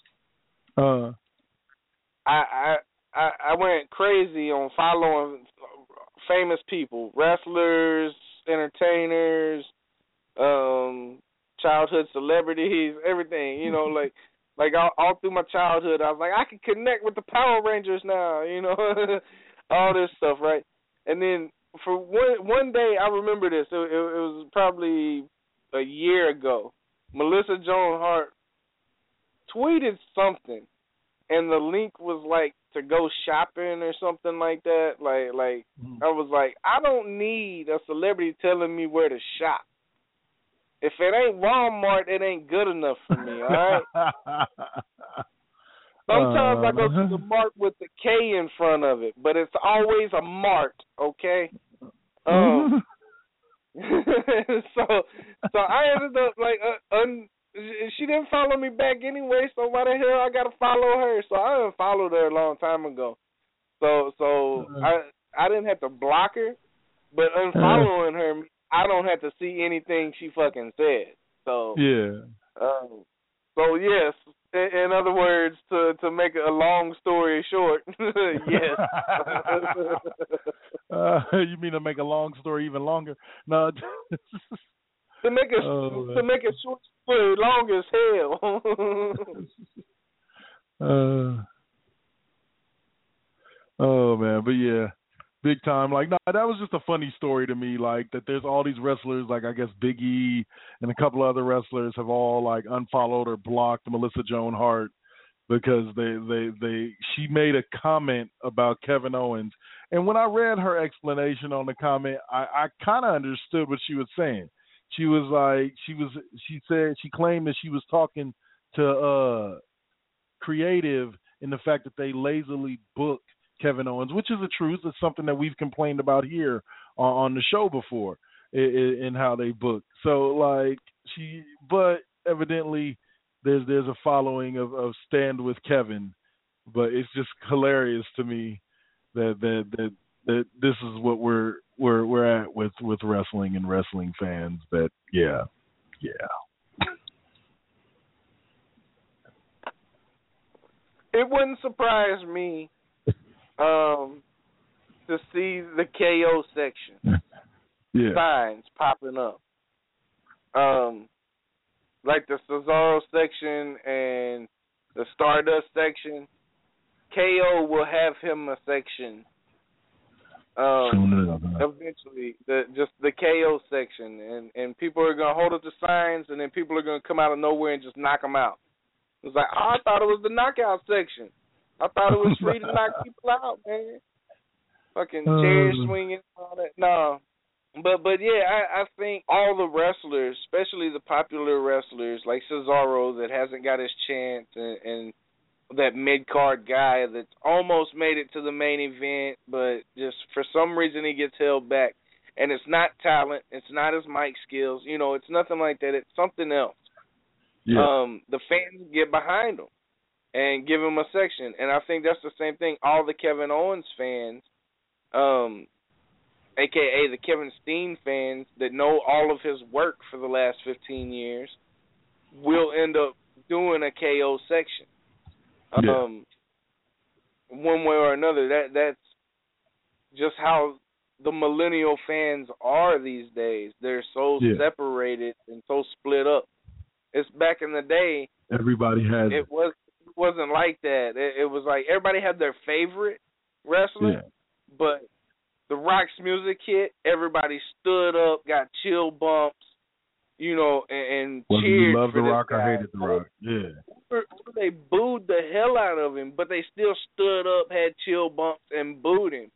Speaker 4: I went crazy on following famous people, wrestlers, entertainers, childhood celebrities, everything. You know, like all through my childhood, I was like, I can connect with the Power Rangers now, you know, all this stuff, right? And then for one day, I remember this. It was probably a year ago. Melissa Joan Hart tweeted something, and the link was like to go shopping or something like that. Like I was like, I don't need a celebrity telling me where to shop. If it ain't Walmart, it ain't good enough for me, all right? Sometimes I go to the Mart with the K in front of it, but it's always a Mart, okay? So I ended up, like, she didn't follow me back anyway, so why the hell I got to follow her? So I unfollowed her a long time ago. So I didn't have to block her, but unfollowing her, I don't have to see anything she fucking said. So yeah. So yes, in other words, to make a long story short, yes.
Speaker 3: You mean to make a long story even longer? No.
Speaker 4: to make a short story long as hell.
Speaker 3: Oh man, but yeah. Big time. Like, no, that was just a funny story to me. Like, that there's all these wrestlers, like, I guess Big E and a couple other wrestlers have all, like, unfollowed or blocked Melissa Joan Hart because she made a comment about Kevin Owens. And when I read her explanation on the comment, I kind of understood what she was saying. She was like, she claimed that she was talking to Creative in the fact that they lazily booked Kevin Owens, which is the truth. It's something that we've complained about here on the show before in how they book. So like but evidently there's a following of Stand with Kevin, but it's just hilarious to me that this is what we're at with wrestling and wrestling fans. That yeah.
Speaker 4: It wouldn't surprise me to see the KO section signs popping up. Like the Cesaro section and the Stardust section. KO will have him a section eventually. Just the KO section. And people are going to hold up the signs, and then people are going to come out of nowhere and just knock them out. It's like, I thought it was the knockout section. I thought it was free to knock people out, man. Fucking chair swinging and all that. No. But yeah, I think all the wrestlers, especially the popular wrestlers like Cesaro that hasn't got his chance and that mid-card guy that's almost made it to the main event, but just for some reason he gets held back. And it's not talent. It's not his mic skills. You know, it's nothing like that. It's something else. Yeah. The fans get behind him and give him a section. And I think that's the same thing. All the Kevin Owens fans, a.k.a. the Kevin Steen fans that know all of his work for the last 15 years, will end up doing a KO section. One way or another. That's just how the millennial fans are these days. They're so separated and so split up. It's back in the day.
Speaker 3: Everybody had
Speaker 4: it. Wasn't like that. It was like everybody had their favorite wrestler, but the Rock's music hit, everybody stood up, got chill bumps, you know, and cheered.
Speaker 3: You loved the Rock or hated the Rock? Yeah.
Speaker 4: They booed the hell out of him, but they still stood up, had chill bumps, and booed him.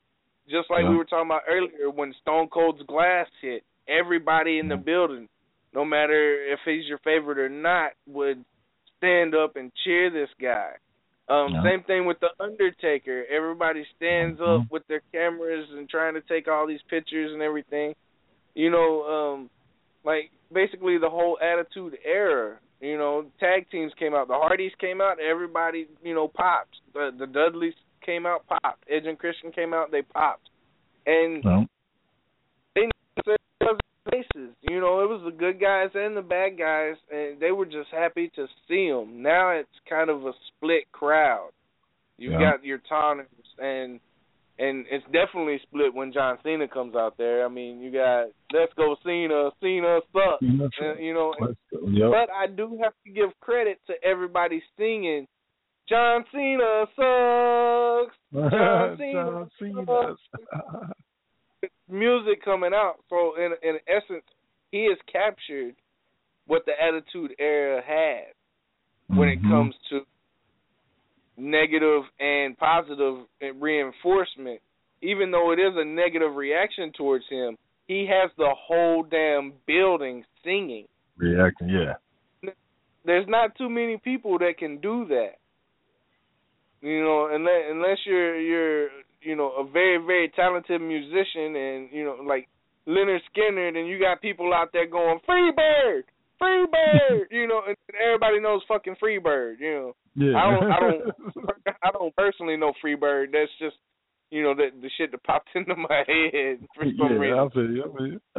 Speaker 4: Just like we were talking about earlier, when Stone Cold's glass hit, everybody in the building, no matter if he's your favorite or not, would stand up and cheer this guy. Same thing with The Undertaker. Everybody stands up with their cameras and trying to take all these pictures and everything. You know, like basically the whole Attitude Era. You know, tag teams came out. The Hardys came out. Everybody, you know, popped. The Dudleys came out, popped. Edge and Christian came out. They popped. And they said it was faces. You know, it was the good guys and the bad guys, and they were just happy to see them. Now it's kind of a split crowd. You got your Tonners, and it's definitely split when John Cena comes out there. I mean, you got Let's Go Cena, Cena sucks, you know. But I do have to give credit to everybody singing, John Cena sucks, John Cena sucks. Music coming out. So in essence, he has captured what the Attitude Era had when it comes to negative and positive reinforcement. Even though it is a negative reaction towards him, he has the whole damn building singing.
Speaker 3: Reacting, yeah.
Speaker 4: There's not too many people that can do that. You know, unless you're you know, a very, very talented musician, and, you know, like Leonard Skinner, then you got people out there going, Freebird, you know, and everybody knows fucking Freebird, you know. Yeah. I don't personally know Freebird. That's just, you know, the shit that popped into my head for some reason. I feel you.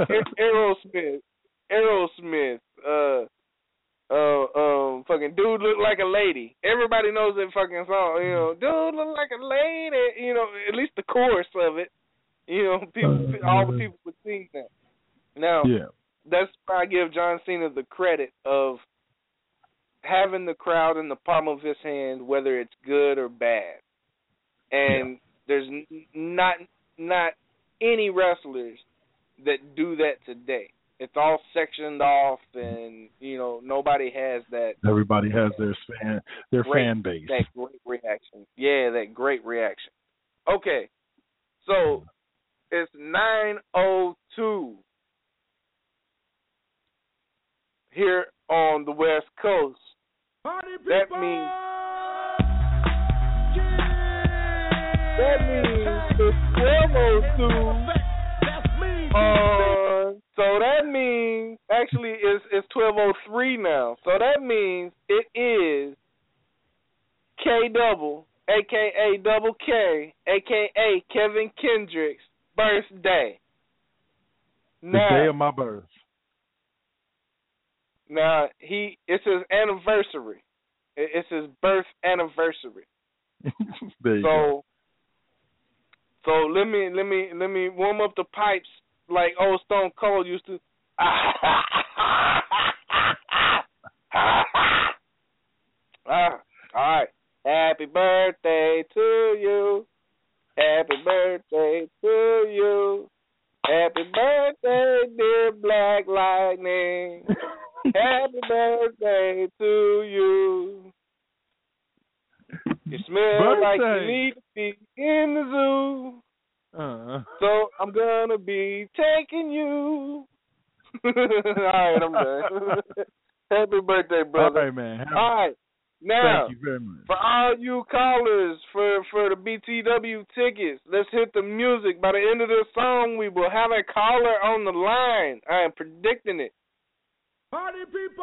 Speaker 4: Aerosmith, fucking Dude Look Like a Lady. Everybody knows that fucking song, you know, Dude Look Like a Lady, you know, at least the chorus of it, you know, all the people would sing that. Now, that's why I give John Cena the credit of having the crowd in the palm of his hand, whether it's good or bad. And there's not any wrestlers that do that today. It's all sectioned off, and, you know, nobody has that. Everybody has their fan base. That great reaction. Yeah, that great reaction. Okay, so it's 9:02 here on the West Coast. That means it's 12:02. So that means, actually, it's 12:03 now. So that means it is K-Double, a.k.a. Double K, a.k.a. Kevin Kendrick's birthday. Now, the day of my birth. Now, it's his anniversary. It's his birth anniversary. There you go. So let me warm up the pipes like old Stone Cold used to. All right. Happy birthday to you. Happy birthday to you. Happy birthday, dear Black Lightning. Happy birthday to you. You smell like you need to be in the zoo. So I'm gonna be taking you. All right, I'm done. Happy birthday, brother. All right, man. All right. Now, thank you very much. For all you callers for the BTW tickets, let's hit the music. By the end of this song, we will have a caller on the line. I am predicting it. Party people!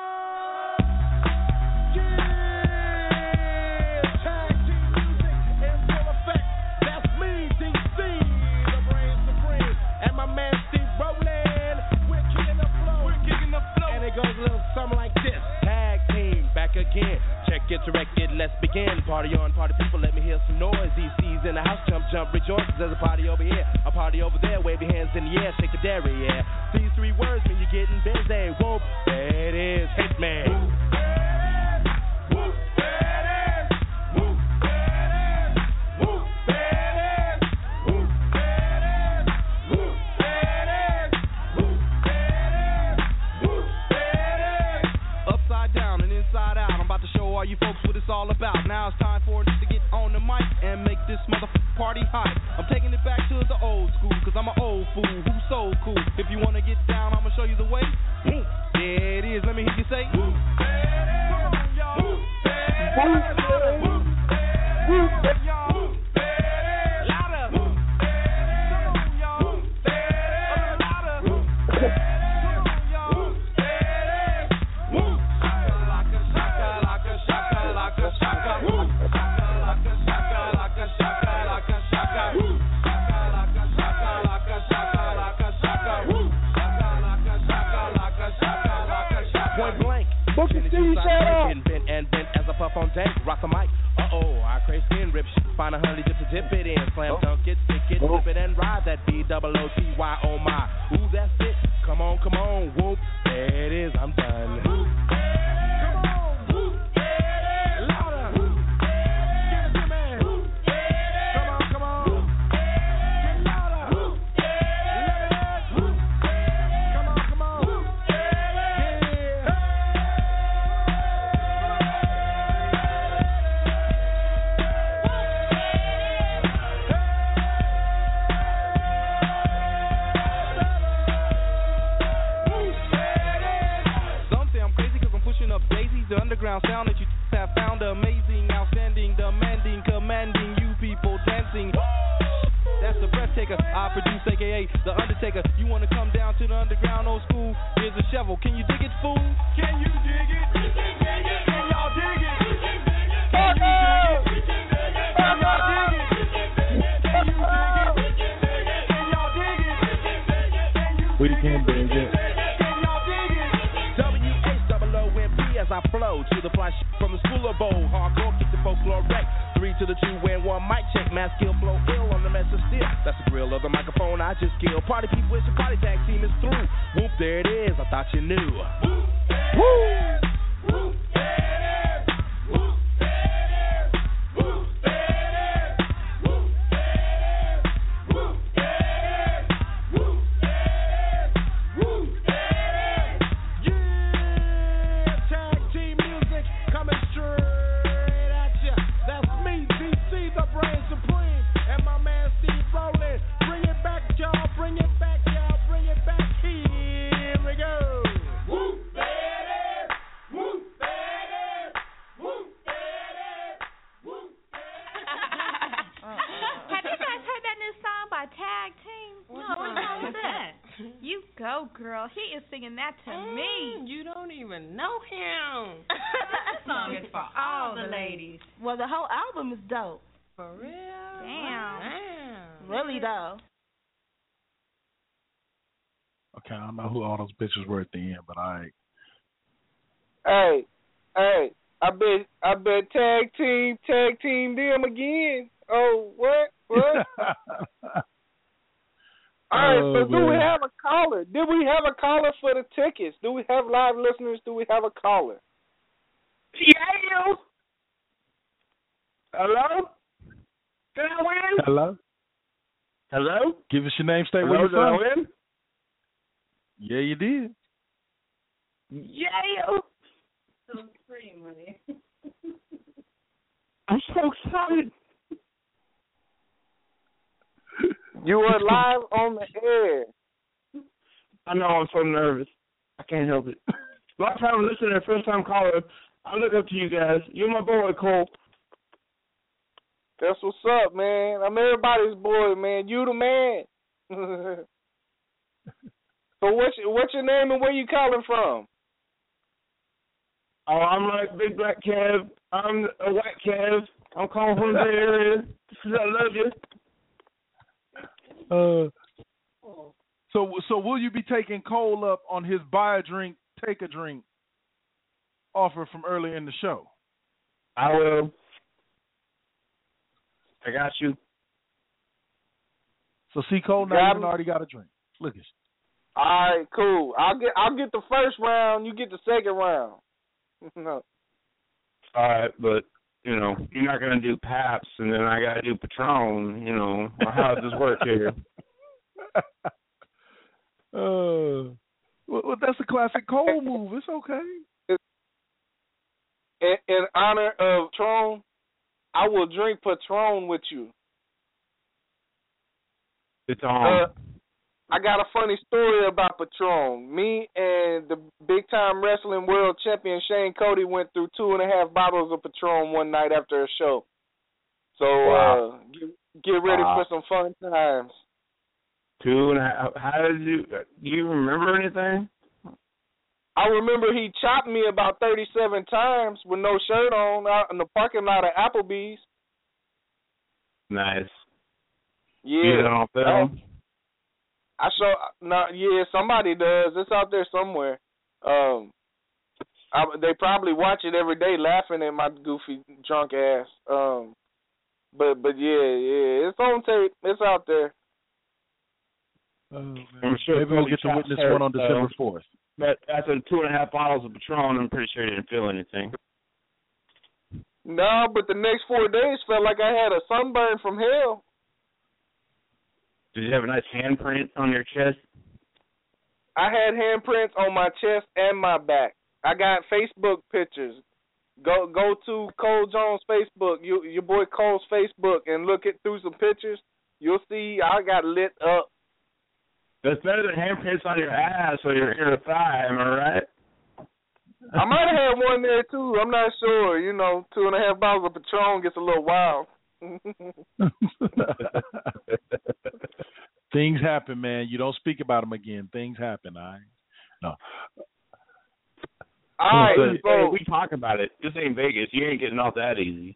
Speaker 4: Goes a little something like this. Tag team back again. Check it to record, let's begin. Party on, party people, let me hear some noise. EC's in the house, jump, rejoice. There's a party over here, a party over there. Wave your hands in the air, shake the dairy, yeah. These three words mean you're getting busy. Whoop, there it is, Hitman. All you folks what it's all about. Now it's time for us to get on the mic and make this motherfucking party hot. I'm taking it back to
Speaker 7: so cool. If you wanna get down, I'ma show you the way. There it is. Let me hear you say. Come on, y'all. And bent as I puff on dank, rock the mic. I crave skin rips. Find a honey just to dip it in. Slam dunk it, stick it, flip it, and ride that B-double-O-T-Y, oh my. Ooh, that's it. Come on, whoop. There it is, I'm done. Sound that you have found amazing, outstanding, demanding, commanding, you people dancing. That's the breath taker I produce, aka the Undertaker. You wanna come down to the underground old school? Here's a shovel. Can you dig it, fool? Can you dig it? Can y'all dig it? Can you dig it? Can y'all dig it? Can you dig it? Can y'all dig it?
Speaker 3: We can dig it.
Speaker 7: As I flow to the fly from the school of bowl, hardcore kick the folklore wreck. 3 to the 2 and 1 mic check, mass skill flow ill on the message still. That's the grill of the microphone I just killed. Party people, it's your party tag team is through. Whoop, there it is. I thought you knew. Woo! Woo!
Speaker 8: Girl, he is singing that to me.
Speaker 9: You don't even know him. This song is for all the ladies.
Speaker 5: Well, the whole album is dope.
Speaker 9: For real?
Speaker 8: Damn.
Speaker 5: Really, though.
Speaker 3: Okay, I don't know who all those bitches were at the end, but
Speaker 4: Hey, I bet tag team them again. Oh, what? All right, so do we have a caller? Did we have a caller for the tickets? Do we have live listeners? Do we have a caller?
Speaker 10: Yeah. Hello? Did I win?
Speaker 3: Hello?
Speaker 10: Hello?
Speaker 3: Give us your name, state where you're from. Did I win? Yeah, you did.
Speaker 10: Yeah. So scream, honey. I'm so excited.
Speaker 4: You are live on the air.
Speaker 10: I know, I'm so nervous. I can't help it. Long time listener, first time caller. I look up to you guys. You're my boy, Cole.
Speaker 4: That's what's up, man. I'm everybody's boy, man. You the man. So what's your name and where you calling from?
Speaker 10: Oh, I'm like Big Black Kev. I'm a white Kev. I'm calling from the area. I love you.
Speaker 3: So will you be taking Cole up on his buy a drink, take a drink offer from earlier in the show?
Speaker 10: I will. I got you.
Speaker 3: So see, Cole now even already got a drink. Look at you.
Speaker 4: All right, cool. I'll get the first round. You get the second round. No.
Speaker 10: All right, but you know you're not gonna do Pabst and then I gotta do Patron. You know how does this work here?
Speaker 3: Well, that's a classic Cole move. It's okay.
Speaker 4: In honor of Patron, I will drink Patron with you.
Speaker 10: It's on.
Speaker 4: I got a funny story about Patron. Me and the Big Time Wrestling World Champion Shane Cody went through 2.5 bottles of Patron one night after a show. So get ready for some fun times.
Speaker 10: 2.5. How did you? Do you remember anything?
Speaker 4: I remember he chopped me about 37 times with no shirt on out in the parking lot of Applebee's.
Speaker 10: Nice.
Speaker 4: Yeah.
Speaker 10: You on film?
Speaker 4: Somebody does. It's out there somewhere. They probably watch it every day, laughing at my goofy drunk ass. But yeah, it's on tape. It's out there.
Speaker 3: I'm
Speaker 10: sure
Speaker 3: maybe we'll get to witness one on December 4th.
Speaker 10: But after 2.5 bottles of Patron, I'm pretty sure you didn't feel anything.
Speaker 4: No, but the next 4 days felt like I had a sunburn from hell.
Speaker 10: Did you have a nice handprint on your chest?
Speaker 4: I had handprints on my chest and my back. I got Facebook pictures. Go to Cole Jones' Facebook, your boy Cole's Facebook, and look through some pictures. You'll see I got lit up.
Speaker 10: That's better than handprints on your ass or your inner thigh, am I right?
Speaker 4: I might have had one there, too. I'm not sure. 2.5 bottles of Patron gets a little wild.
Speaker 3: Things happen, man. You don't speak about them again. Things happen, all right? No.
Speaker 4: All right,
Speaker 10: so we talk about it. This ain't Vegas. You ain't getting off that easy.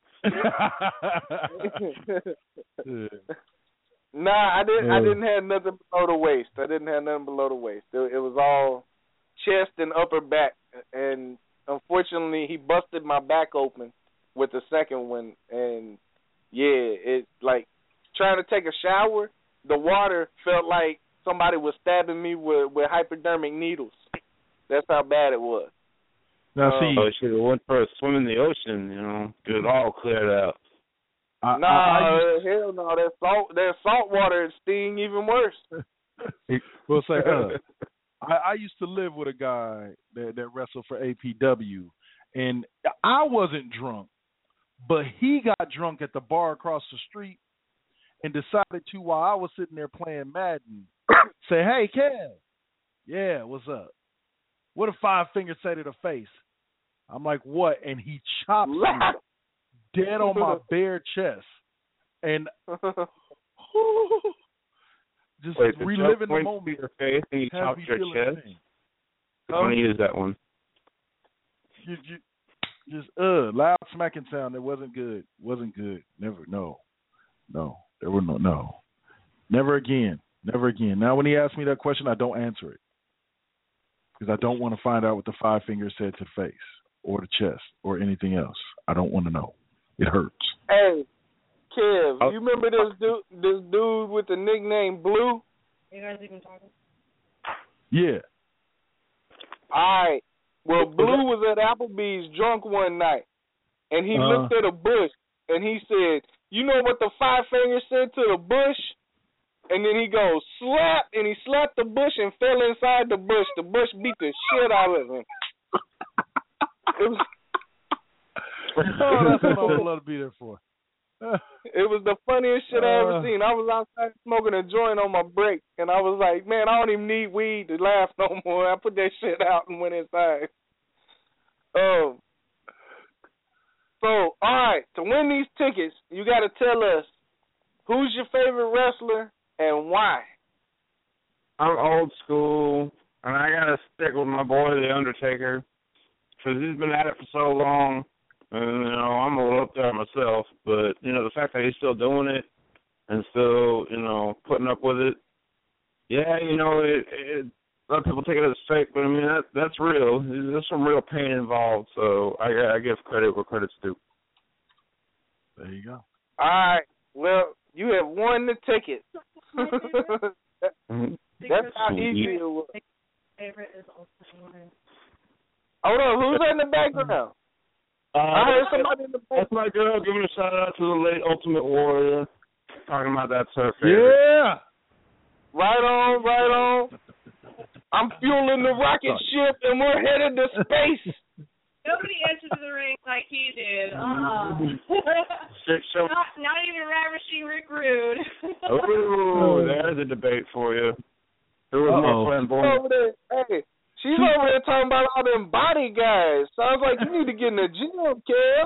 Speaker 4: Nah, I didn't have nothing below the waist. It was all chest and upper back, and unfortunately, he busted my back open with the second one. And yeah, it's like trying to take a shower. The water felt like somebody was stabbing me with hypodermic needles. That's how bad it was.
Speaker 3: Now see,
Speaker 10: I should have went for a swim in the ocean. Get it all cleared out.
Speaker 4: Hell no. That salt water sting even worse.
Speaker 3: Well, say, I used to live with a guy that wrestled for APW, and I wasn't drunk, but he got drunk at the bar across the street and decided to, while I was sitting there playing Madden, say, "Hey, Kev, yeah, what's up? What did Five Fingers say to the face?" I'm like, "What?" And he chops me dead on my bare chest, and just reliving the moment.
Speaker 10: Your face and you chopped your chest. I want to use that one.
Speaker 3: Just loud smacking sound. It wasn't good. Never. No. There were no. Never again. Now, when he asks me that question, I don't answer it because I don't want to find out what the Five Fingers said to the face or the chest or anything else. I don't want to know. It hurts.
Speaker 4: Hey, Kev, you remember this dude with the nickname Blue?
Speaker 9: You guys even talking?
Speaker 3: Yeah.
Speaker 4: All right. Well, Blue was at Applebee's drunk one night, and he looked at a bush, and he said, "You know what the Five Fingers said to the bush?" And then he goes, "Slap," and he slapped the bush and fell inside the bush. The bush beat the shit out of him. It was...
Speaker 3: that's what I would love to be there for.
Speaker 4: It was the funniest shit I ever seen. I was outside smoking a joint on my break, and I was like, man, I don't even need weed to laugh no more. I put that shit out and went inside. So, all right, to win these tickets, you got to tell us who's your favorite wrestler and why.
Speaker 10: I'm old school, and I got to stick with my boy, The Undertaker, because he's been at it for so long. And, I'm a little up there myself, but, the fact that he's still doing it and still, putting up with it, yeah, a lot of people take it as fake, but, I mean, that's real. There's some real pain involved, so I give credit where credit's due.
Speaker 3: There you go.
Speaker 4: All right. Well, you have won the ticket. That's how easy it was.
Speaker 9: Favorite is also mine.
Speaker 4: Hold on, who's in the background? I heard somebody in the back.
Speaker 10: That's my girl giving a shout out to the late Ultimate Warrior. Talking about that's her favorite.
Speaker 3: Yeah.
Speaker 4: Right on. I'm fueling the rocket ship and we're headed to space.
Speaker 9: Nobody entered the ring like he did. Not even Ravishing Rick Rude.
Speaker 10: Oh, there's a debate for you. Who was more flamboyant?
Speaker 4: Hey, she's over there talking about all them body guys. Sounds like you need to get in the gym,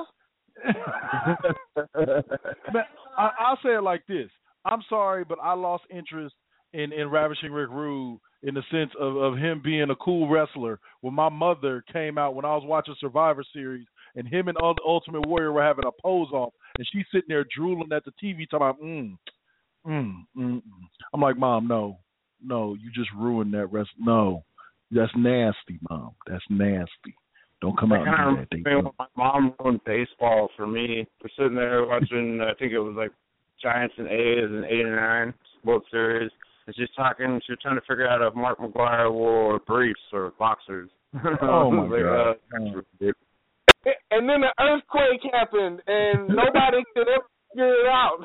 Speaker 4: Kev.
Speaker 3: I'll say it like this. I'm sorry, but I lost interest in Ravishing Rick Rude in the sense of him being a cool wrestler when my mother came out when I was watching Survivor Series and him and Ultimate Warrior were having a pose-off and she's sitting there drooling at the TV talking about, I'm like, Mom, no, you just ruined that No, that's nasty, Mom. That's nasty. Don't come out and do that.
Speaker 10: When my mom ruined baseball for me. We're sitting there watching, I think it was like Giants and A's in 89 World Series. And she's talking, she was trying to figure out if Mark McGwire wore briefs or boxers.
Speaker 3: Oh, my God.
Speaker 4: And then the earthquake happened, and nobody could ever figure it out.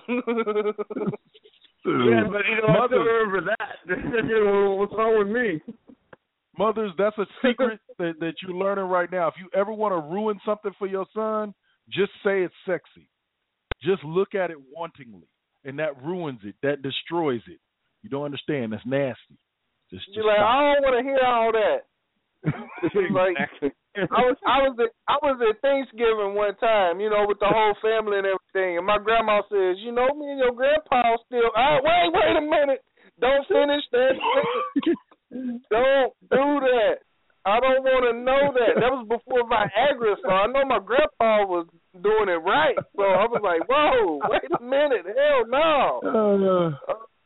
Speaker 10: Yeah, but I still remember that. What's wrong with me?
Speaker 3: Mothers, that's a secret that you're learning right now. If you ever want to ruin something for your son, just say it's sexy. Just look at it wantingly, and that ruins it. That destroys it. You don't understand. That's nasty. Just
Speaker 4: you're like, I don't want to hear all that. Like, I was at Thanksgiving one time, with the whole family and everything, and my grandma says, me and your grandpa still. Wait a minute! Don't finish that. Don't do that. I don't want to know that. That was before Viagra, so I know my grandpa was doing it right. So I was like, whoa, wait a minute, hell no.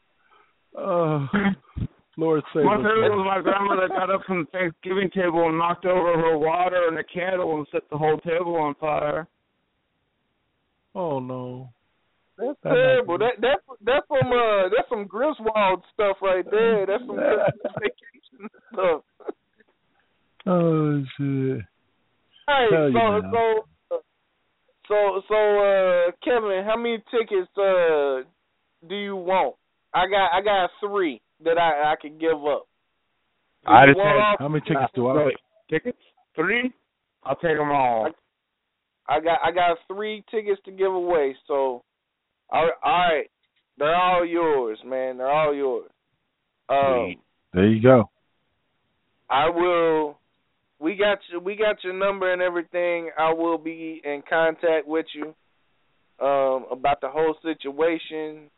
Speaker 3: Lord save us.
Speaker 10: My grandmother got up from the Thanksgiving table and knocked over her water and a candle and set the whole table on fire.
Speaker 3: Oh no.
Speaker 4: That's terrible. That's some Griswold stuff right there. That's some vacation stuff.
Speaker 3: Oh shit.
Speaker 4: Hey, so Kevin, how many tickets do you want? I got 3 that I could give up.
Speaker 3: How many tickets do I want?
Speaker 10: Tickets? 3? I'll take them all.
Speaker 4: I got 3 tickets to give away, so all right. They're all yours, man. They're all yours.
Speaker 3: There you go.
Speaker 4: I will. We got your number and everything. I will be in contact with you about the whole situation.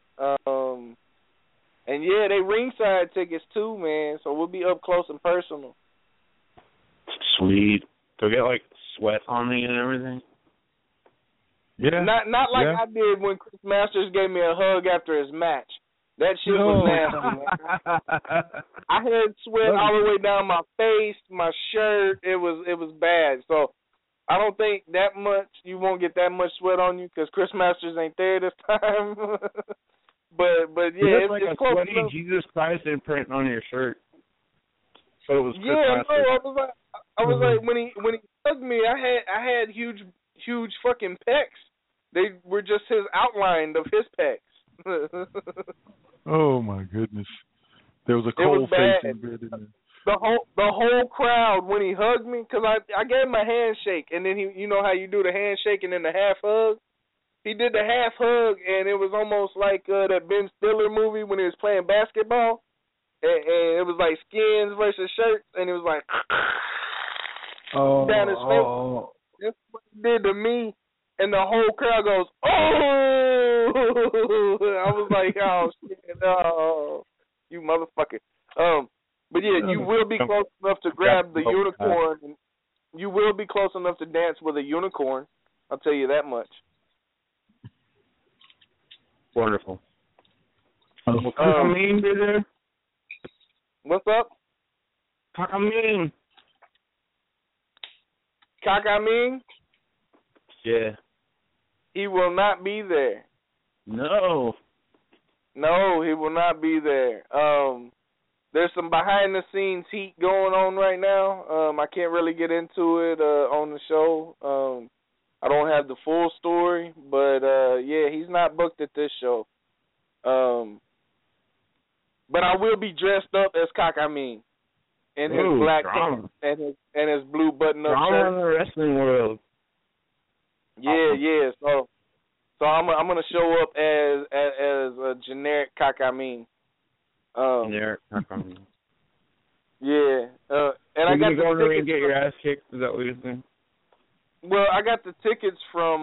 Speaker 4: And yeah, they ringside tickets too, man. So we'll be up close and personal.
Speaker 10: Sweet. They'll get like sweat on me and everything.
Speaker 3: Yeah.
Speaker 4: Not like I did when Chris Masters gave me a hug after his match. That shit was nasty, man. I had sweat all the way down my face, my shirt. It was bad. So I don't think that much. You won't get that much sweat on you because Chris Masters ain't there this time. but yeah,
Speaker 10: it's like a
Speaker 4: close
Speaker 10: sweaty
Speaker 4: enough.
Speaker 10: Jesus Christ imprint on your shirt. So it was Chris
Speaker 4: Masters. I was like when he hugged me, I had huge fucking pecs. They were just his outline of his pecs.
Speaker 3: Oh my goodness! There was a cold face embedded in it.
Speaker 4: The whole crowd when he hugged me, because I gave him a handshake, and then you know how you do the handshake and then the half hug. He did the half hug, and it was almost like that Ben Stiller movie when he was playing basketball, and it was like skins versus shirts, and it was like down his face. That's what he did to me. And the whole crowd goes, oh! I was like, oh, shit, oh, you motherfucker. But yeah, you will be close enough to grab the unicorn. And you will be close enough to dance with a unicorn. I'll tell you that much.
Speaker 10: Wonderful. Kakameen be there?
Speaker 4: What's up?
Speaker 10: Kakameen.
Speaker 4: Kakameen?
Speaker 10: Yeah.
Speaker 4: He will not be there.
Speaker 10: No,
Speaker 4: he will not be there. There's some behind-the-scenes heat going on right now. I can't really get into it on the show. I don't have the full story, but yeah, he's not booked at this show. But I will be dressed up as Kakameen in his black pants and his blue button-up shirt.
Speaker 10: In the wrestling world.
Speaker 4: Yeah. So I'm gonna show up as a generic Kakameen.
Speaker 10: Generic Kakameen.
Speaker 4: I got
Speaker 10: the
Speaker 4: the
Speaker 10: tickets and get
Speaker 4: from,
Speaker 10: your ass kicked. Is that what you're saying?
Speaker 4: Well, I got the tickets from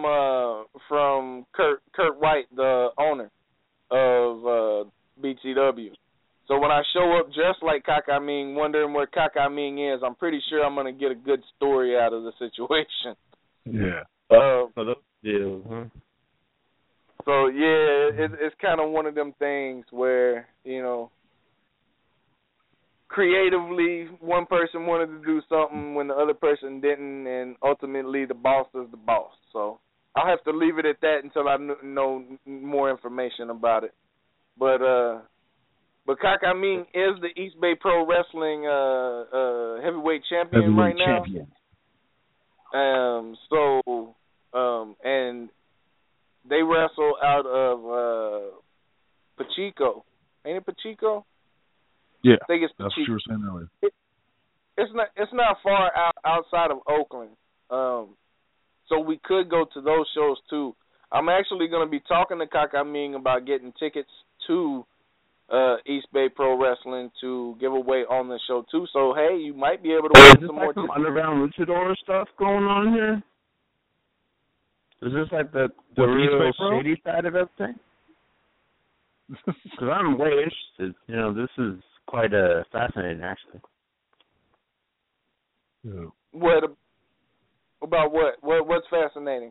Speaker 4: Kurt White, the owner of BTW. So when I show up dressed like Kaka Ming, wondering where Kaka Ming is, I'm pretty sure I'm gonna get a good story out of the situation.
Speaker 3: Yeah.
Speaker 10: So that's the deal, huh?
Speaker 4: So yeah, it's kind of one of them things where, you know, creatively one person wanted to do something when the other person didn't, and ultimately the boss is the boss. So I'll have to leave it at that until I know more information about it. But Kaka Ming is the East Bay Pro Wrestling heavyweight champion right now. And they wrestle out of Pacheco. Ain't it Pacheco?
Speaker 3: Yeah,
Speaker 4: I think it's
Speaker 3: that's what you were saying earlier.
Speaker 4: It's not far outside of Oakland, so we could go to those shows too. I'm actually going to be talking to Kaka Ming about getting tickets to East Bay Pro Wrestling to give away on the show too. So hey, you might be able to win some more tickets.
Speaker 10: Underground luchador stuff going on here? Is this like the real shady side of everything? Because I'm way interested. You know, this is quite fascinating, actually.
Speaker 3: Yeah.
Speaker 4: What about what? What's fascinating?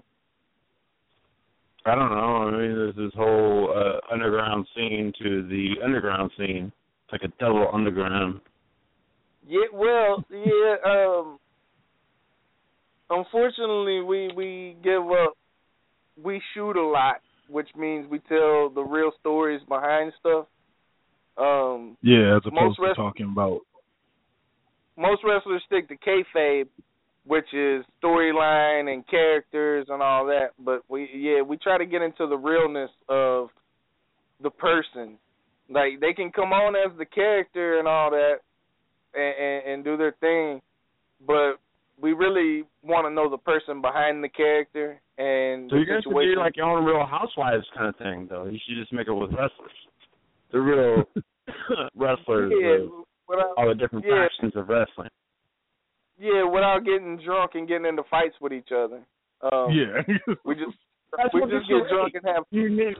Speaker 10: I don't know. I mean, there's this whole underground scene to the underground scene. It's like a double underground.
Speaker 4: Yeah, well, yeah. Unfortunately, we give up. We shoot a lot, which means we tell the real stories behind stuff.
Speaker 3: As opposed to talking about.
Speaker 4: Most wrestlers stick to kayfabe, which is storyline and characters and all that. But we try to get into the realness of the person. Like, they can come on as the character and all that and do their thing, but we really want to know the person behind the character and
Speaker 10: so
Speaker 4: the
Speaker 10: you guys
Speaker 4: situation.
Speaker 10: should do like your own Real Housewives kind of thing, though. You should just make it with wrestlers. The real wrestlers of all the different factions of wrestling.
Speaker 4: Yeah, without getting drunk and getting into fights with each other. We just get drunk and have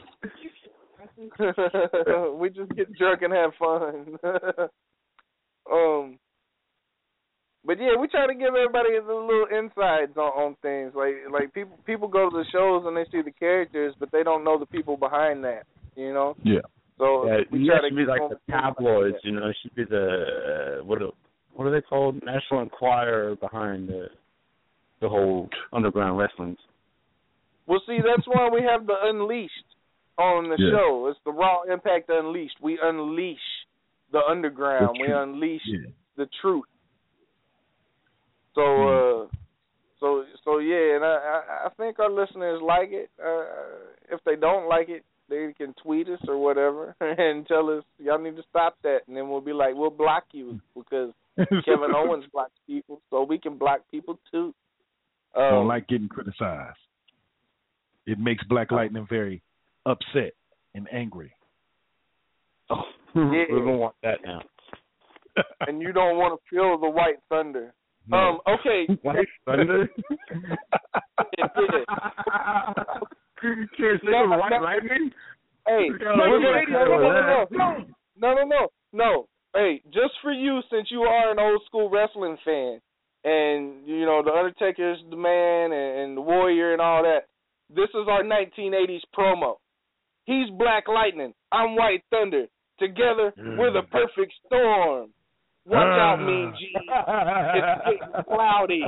Speaker 4: we just get drunk and have fun. But yeah, we try to give everybody a little insights on things. Like people go to the shows and they see the characters, but they don't know the people behind that. You know.
Speaker 3: Yeah.
Speaker 4: So we try to
Speaker 10: be like the tabloids. You know, it should be the what are they called? National Enquirer behind the whole underground wrestling.
Speaker 4: Well, see, that's why we have the Unleashed on the show. It's the Raw Impact Unleashed. We unleash the underground. We unleash the truth. So yeah, and I think our listeners like it. If they don't like it, they can tweet us or whatever and tell us y'all need to stop that, and then we'll be like, we'll block you because Kevin Owens blocks people, so we can block people too.
Speaker 3: Don't like getting criticized. It makes Black Lightning very upset and angry.
Speaker 10: Oh, we don't want that now.
Speaker 4: And you don't want to feel the White Thunder.
Speaker 3: No.
Speaker 4: Okay.
Speaker 10: White Thunder? White Lightning?
Speaker 4: Hey, no. Hey, just for you, since you are an old school wrestling fan, and you know the Undertaker's the man and the Warrior and all that. This is our 1980s promo. He's Black Lightning. I'm White Thunder. Together, we're the perfect storm. Watch out, Mean G. It's getting cloudy.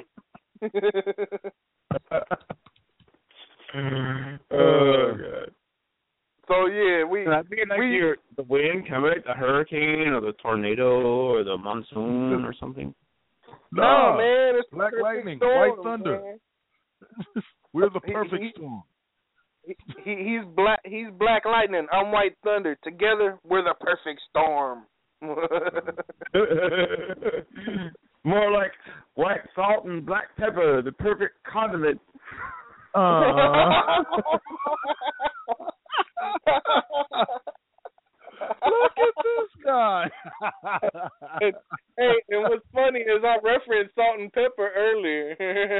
Speaker 10: Oh, God.
Speaker 4: So, yeah,
Speaker 10: I think like the wind coming, like the hurricane or the tornado or the monsoon or something.
Speaker 4: No, man, it's
Speaker 3: Black Lightning,
Speaker 4: storm,
Speaker 3: White Thunder. We're the perfect storm.
Speaker 4: He's Black Lightning. I'm White Thunder. Together, we're the perfect storm.
Speaker 10: More like white salt and black pepper, the perfect condiment.
Speaker 3: Look at this guy.
Speaker 4: Hey, and what's funny is I referenced salt and pepper earlier.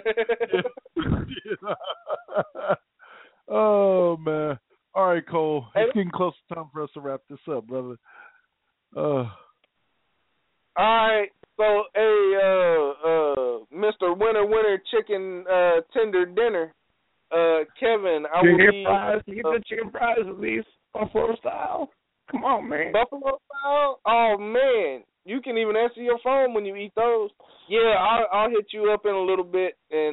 Speaker 3: Oh man! All right, Cole. It's getting close to time for us to wrap this up, brother.
Speaker 4: All right. So, hey, Mr. Winner Chicken Tender Dinner, Kevin, I will be.
Speaker 10: You get the chicken fries at least, Buffalo style. Come on, man.
Speaker 4: Buffalo style? Oh man, you can even answer your phone when you eat those. Yeah, I'll hit you up in a little bit and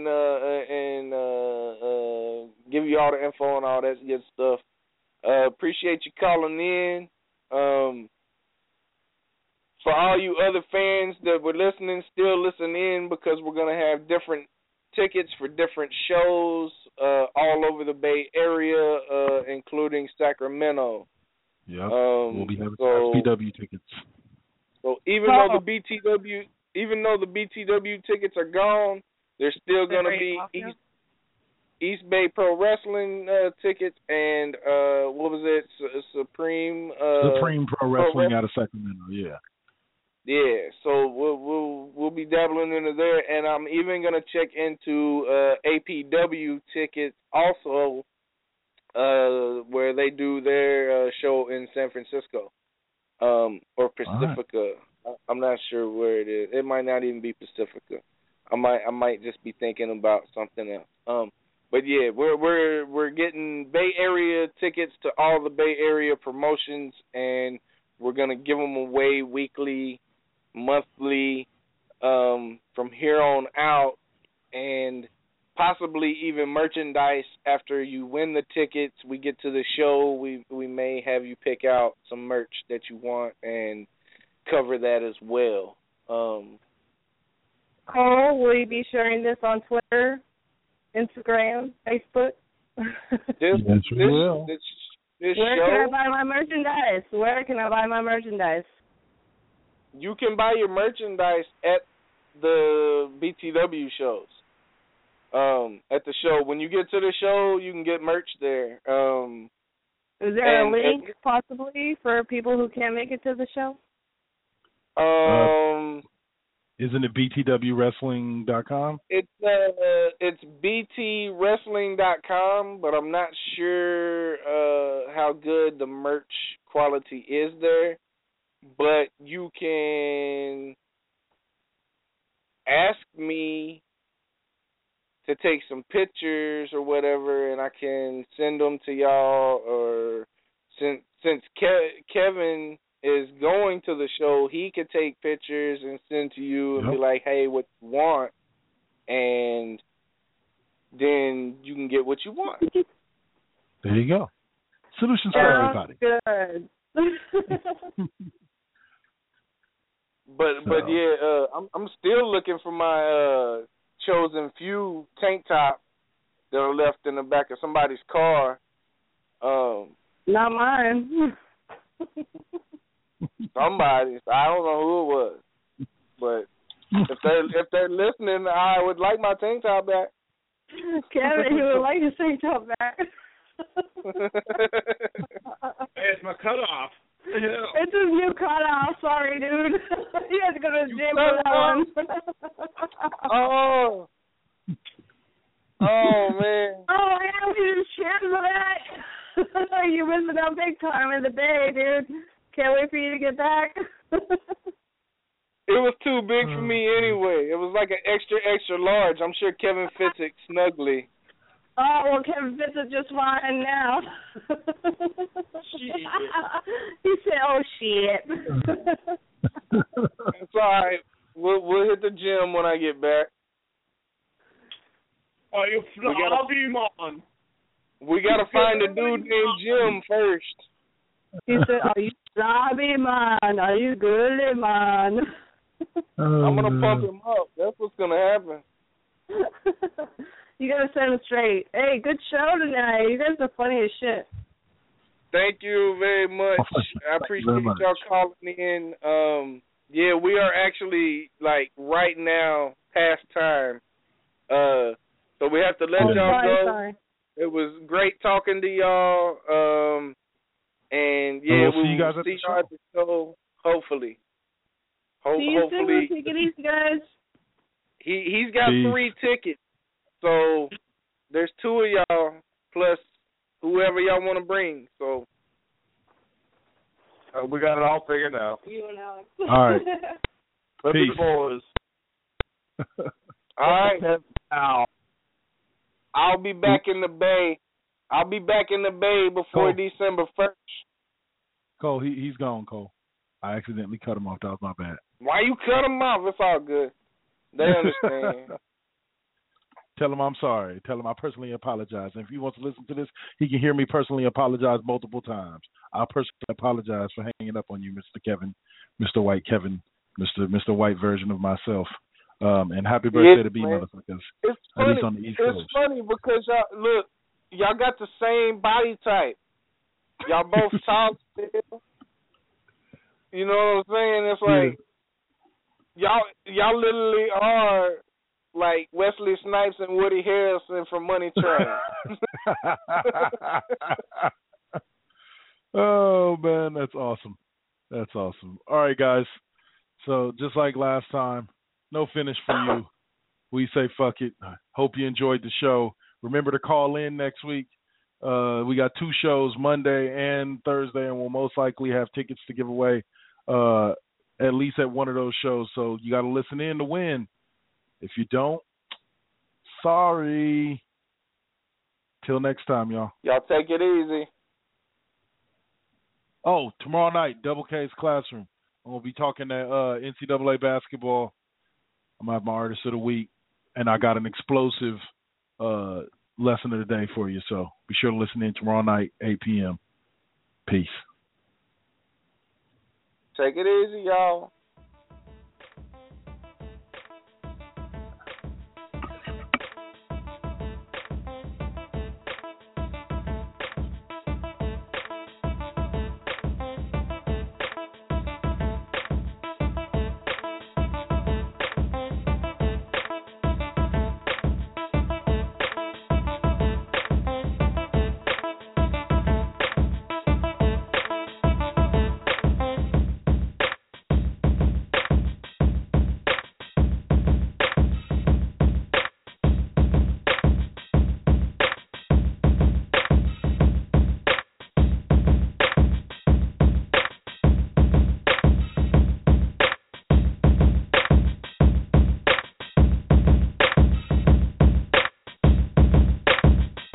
Speaker 4: give you all the info and all that good stuff. Appreciate you calling in. For all you other fans that were listening, still listen in because we're going to have different tickets for different shows all over the Bay Area, including Sacramento.
Speaker 3: Yeah, we'll be having BTW tickets.
Speaker 4: So even though the BTW tickets are gone, there's still going to be East Bay Pro Wrestling tickets and what was it? Supreme
Speaker 3: Pro Wrestling out of Sacramento. Yeah.
Speaker 4: Yeah, so we'll be dabbling into there, and I'm even gonna check into APW tickets also, where they do their show in San Francisco, or Pacifica. Right. I'm not sure where it is. It might not even be Pacifica. I might just be thinking about something else. But yeah, we're getting Bay Area tickets to all the Bay Area promotions, and we're gonna give them away weekly, monthly, from here on out, and possibly even merchandise after you win the tickets. We get to the show, we may have you pick out some merch that you want and cover that as well.
Speaker 5: Cole, will you be sharing this on Twitter, Instagram, Facebook?
Speaker 4: This
Speaker 5: Where
Speaker 4: show,
Speaker 5: can I buy my merchandise? Where can I buy my merchandise?
Speaker 4: You can buy your merchandise at the BTW shows. At the show. When you get to the show, you can get merch there.
Speaker 5: Is there a link, possibly, for people who can't make it to the show?
Speaker 3: Isn't it btwwrestling.com?
Speaker 4: It's btwrestling.com, but I'm not sure how good the merch quality is there. But you can ask me to take some pictures or whatever, and I can send them to y'all. Or since Kevin is going to the show, he could take pictures and send to you and be like, hey, what you want? And then you can get what you want.
Speaker 3: There you go. Solutions for everybody.
Speaker 5: Good.
Speaker 4: But yeah, I'm still looking for my chosen few tank top that are left in the back of somebody's car.
Speaker 5: Not mine.
Speaker 4: Somebody's. I don't know who it was, but if they're listening, I would like my tank top back.
Speaker 5: Kevin, he would like his tank top back.
Speaker 10: Hey, it's my cutoff.
Speaker 5: It's his new cutoff. Sorry, dude. You had to go to the gym for that one.
Speaker 4: Oh man.
Speaker 5: Oh yeah, we just cheers for that. You're missing out big time in the Bay, dude. Can't wait for you to get back.
Speaker 4: It was too big for me anyway. It was like an extra large. I'm sure Kevin fits it snugly.
Speaker 5: Oh, well, Kevin fits it just fine now.
Speaker 4: Shit.
Speaker 5: He said, oh, shit.
Speaker 4: It's all right. We'll hit the gym when I get back.
Speaker 10: Are you floppy, man?
Speaker 4: We got to find a dude named Jim first.
Speaker 5: He said, are you sloppy, man? Are you good, man?
Speaker 4: I'm going to pump him up. That's what's going to happen.
Speaker 5: You got to set him straight. Hey, good show tonight. You guys are funny as shit.
Speaker 4: Thank you very much. I appreciate y'all calling in. Yeah, we are actually, like, right now past time. So we have to let y'all go.
Speaker 5: Sorry.
Speaker 4: It was great talking to y'all. And, yeah,
Speaker 3: we'll see you guys at the show.
Speaker 4: Hopefully.
Speaker 5: See you
Speaker 4: hopefully,
Speaker 5: soon. Take it easy, guys.
Speaker 4: he's got
Speaker 3: Peace.
Speaker 4: 3 tickets. So there's 2 of y'all plus whoever y'all want to bring. So
Speaker 10: We got it all figured out.
Speaker 5: You and Alex.
Speaker 3: All right.
Speaker 10: Flip
Speaker 3: Peace.
Speaker 10: the boys.
Speaker 4: all right,
Speaker 10: Now.
Speaker 4: I'll be back in the Bay. I'll be back in the Bay before
Speaker 3: Cool.
Speaker 4: December 1st.
Speaker 3: Cole, he's gone, Cole. I accidentally cut him off. That was my bad.
Speaker 4: Why you cut him off? It's all good. They understand.
Speaker 3: Tell him I'm sorry. Tell him I personally apologize. And if he wants to listen to this, he can hear me personally apologize multiple times. I personally apologize for hanging up on you, Mr. Kevin, Mr. White Kevin, Mr. White version of myself. And happy birthday to B,
Speaker 4: man.
Speaker 3: motherfuckers.
Speaker 4: It's
Speaker 3: At
Speaker 4: funny.
Speaker 3: least on the East
Speaker 4: It's
Speaker 3: Coast.
Speaker 4: funny because y'all got the same body type. Y'all both tall still. You know what I'm saying? It's like y'all literally are like Wesley Snipes and Woody Harrelson from Money Train.
Speaker 3: Oh man, that's awesome. That's awesome. All right, guys. So just like last time, no finish for you. We say fuck it. Hope you enjoyed the show. Remember to call in next week. We got 2 shows, Monday and Thursday, and we'll most likely have tickets to give away at least at one of those shows. So you got to listen in to win. If you don't, sorry. Till next time, y'all.
Speaker 4: Y'all take it easy.
Speaker 3: Oh, tomorrow night, Double K's Classroom. I'm going to be talking at NCAA basketball. I'm going to have my Artist of the Week, and I got an explosive lesson of the day for you. So be sure to listen in tomorrow night, 8 p.m. Peace.
Speaker 4: Take it easy, y'all.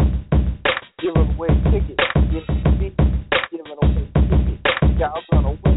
Speaker 4: Giving away tickets. Y'all gonna win.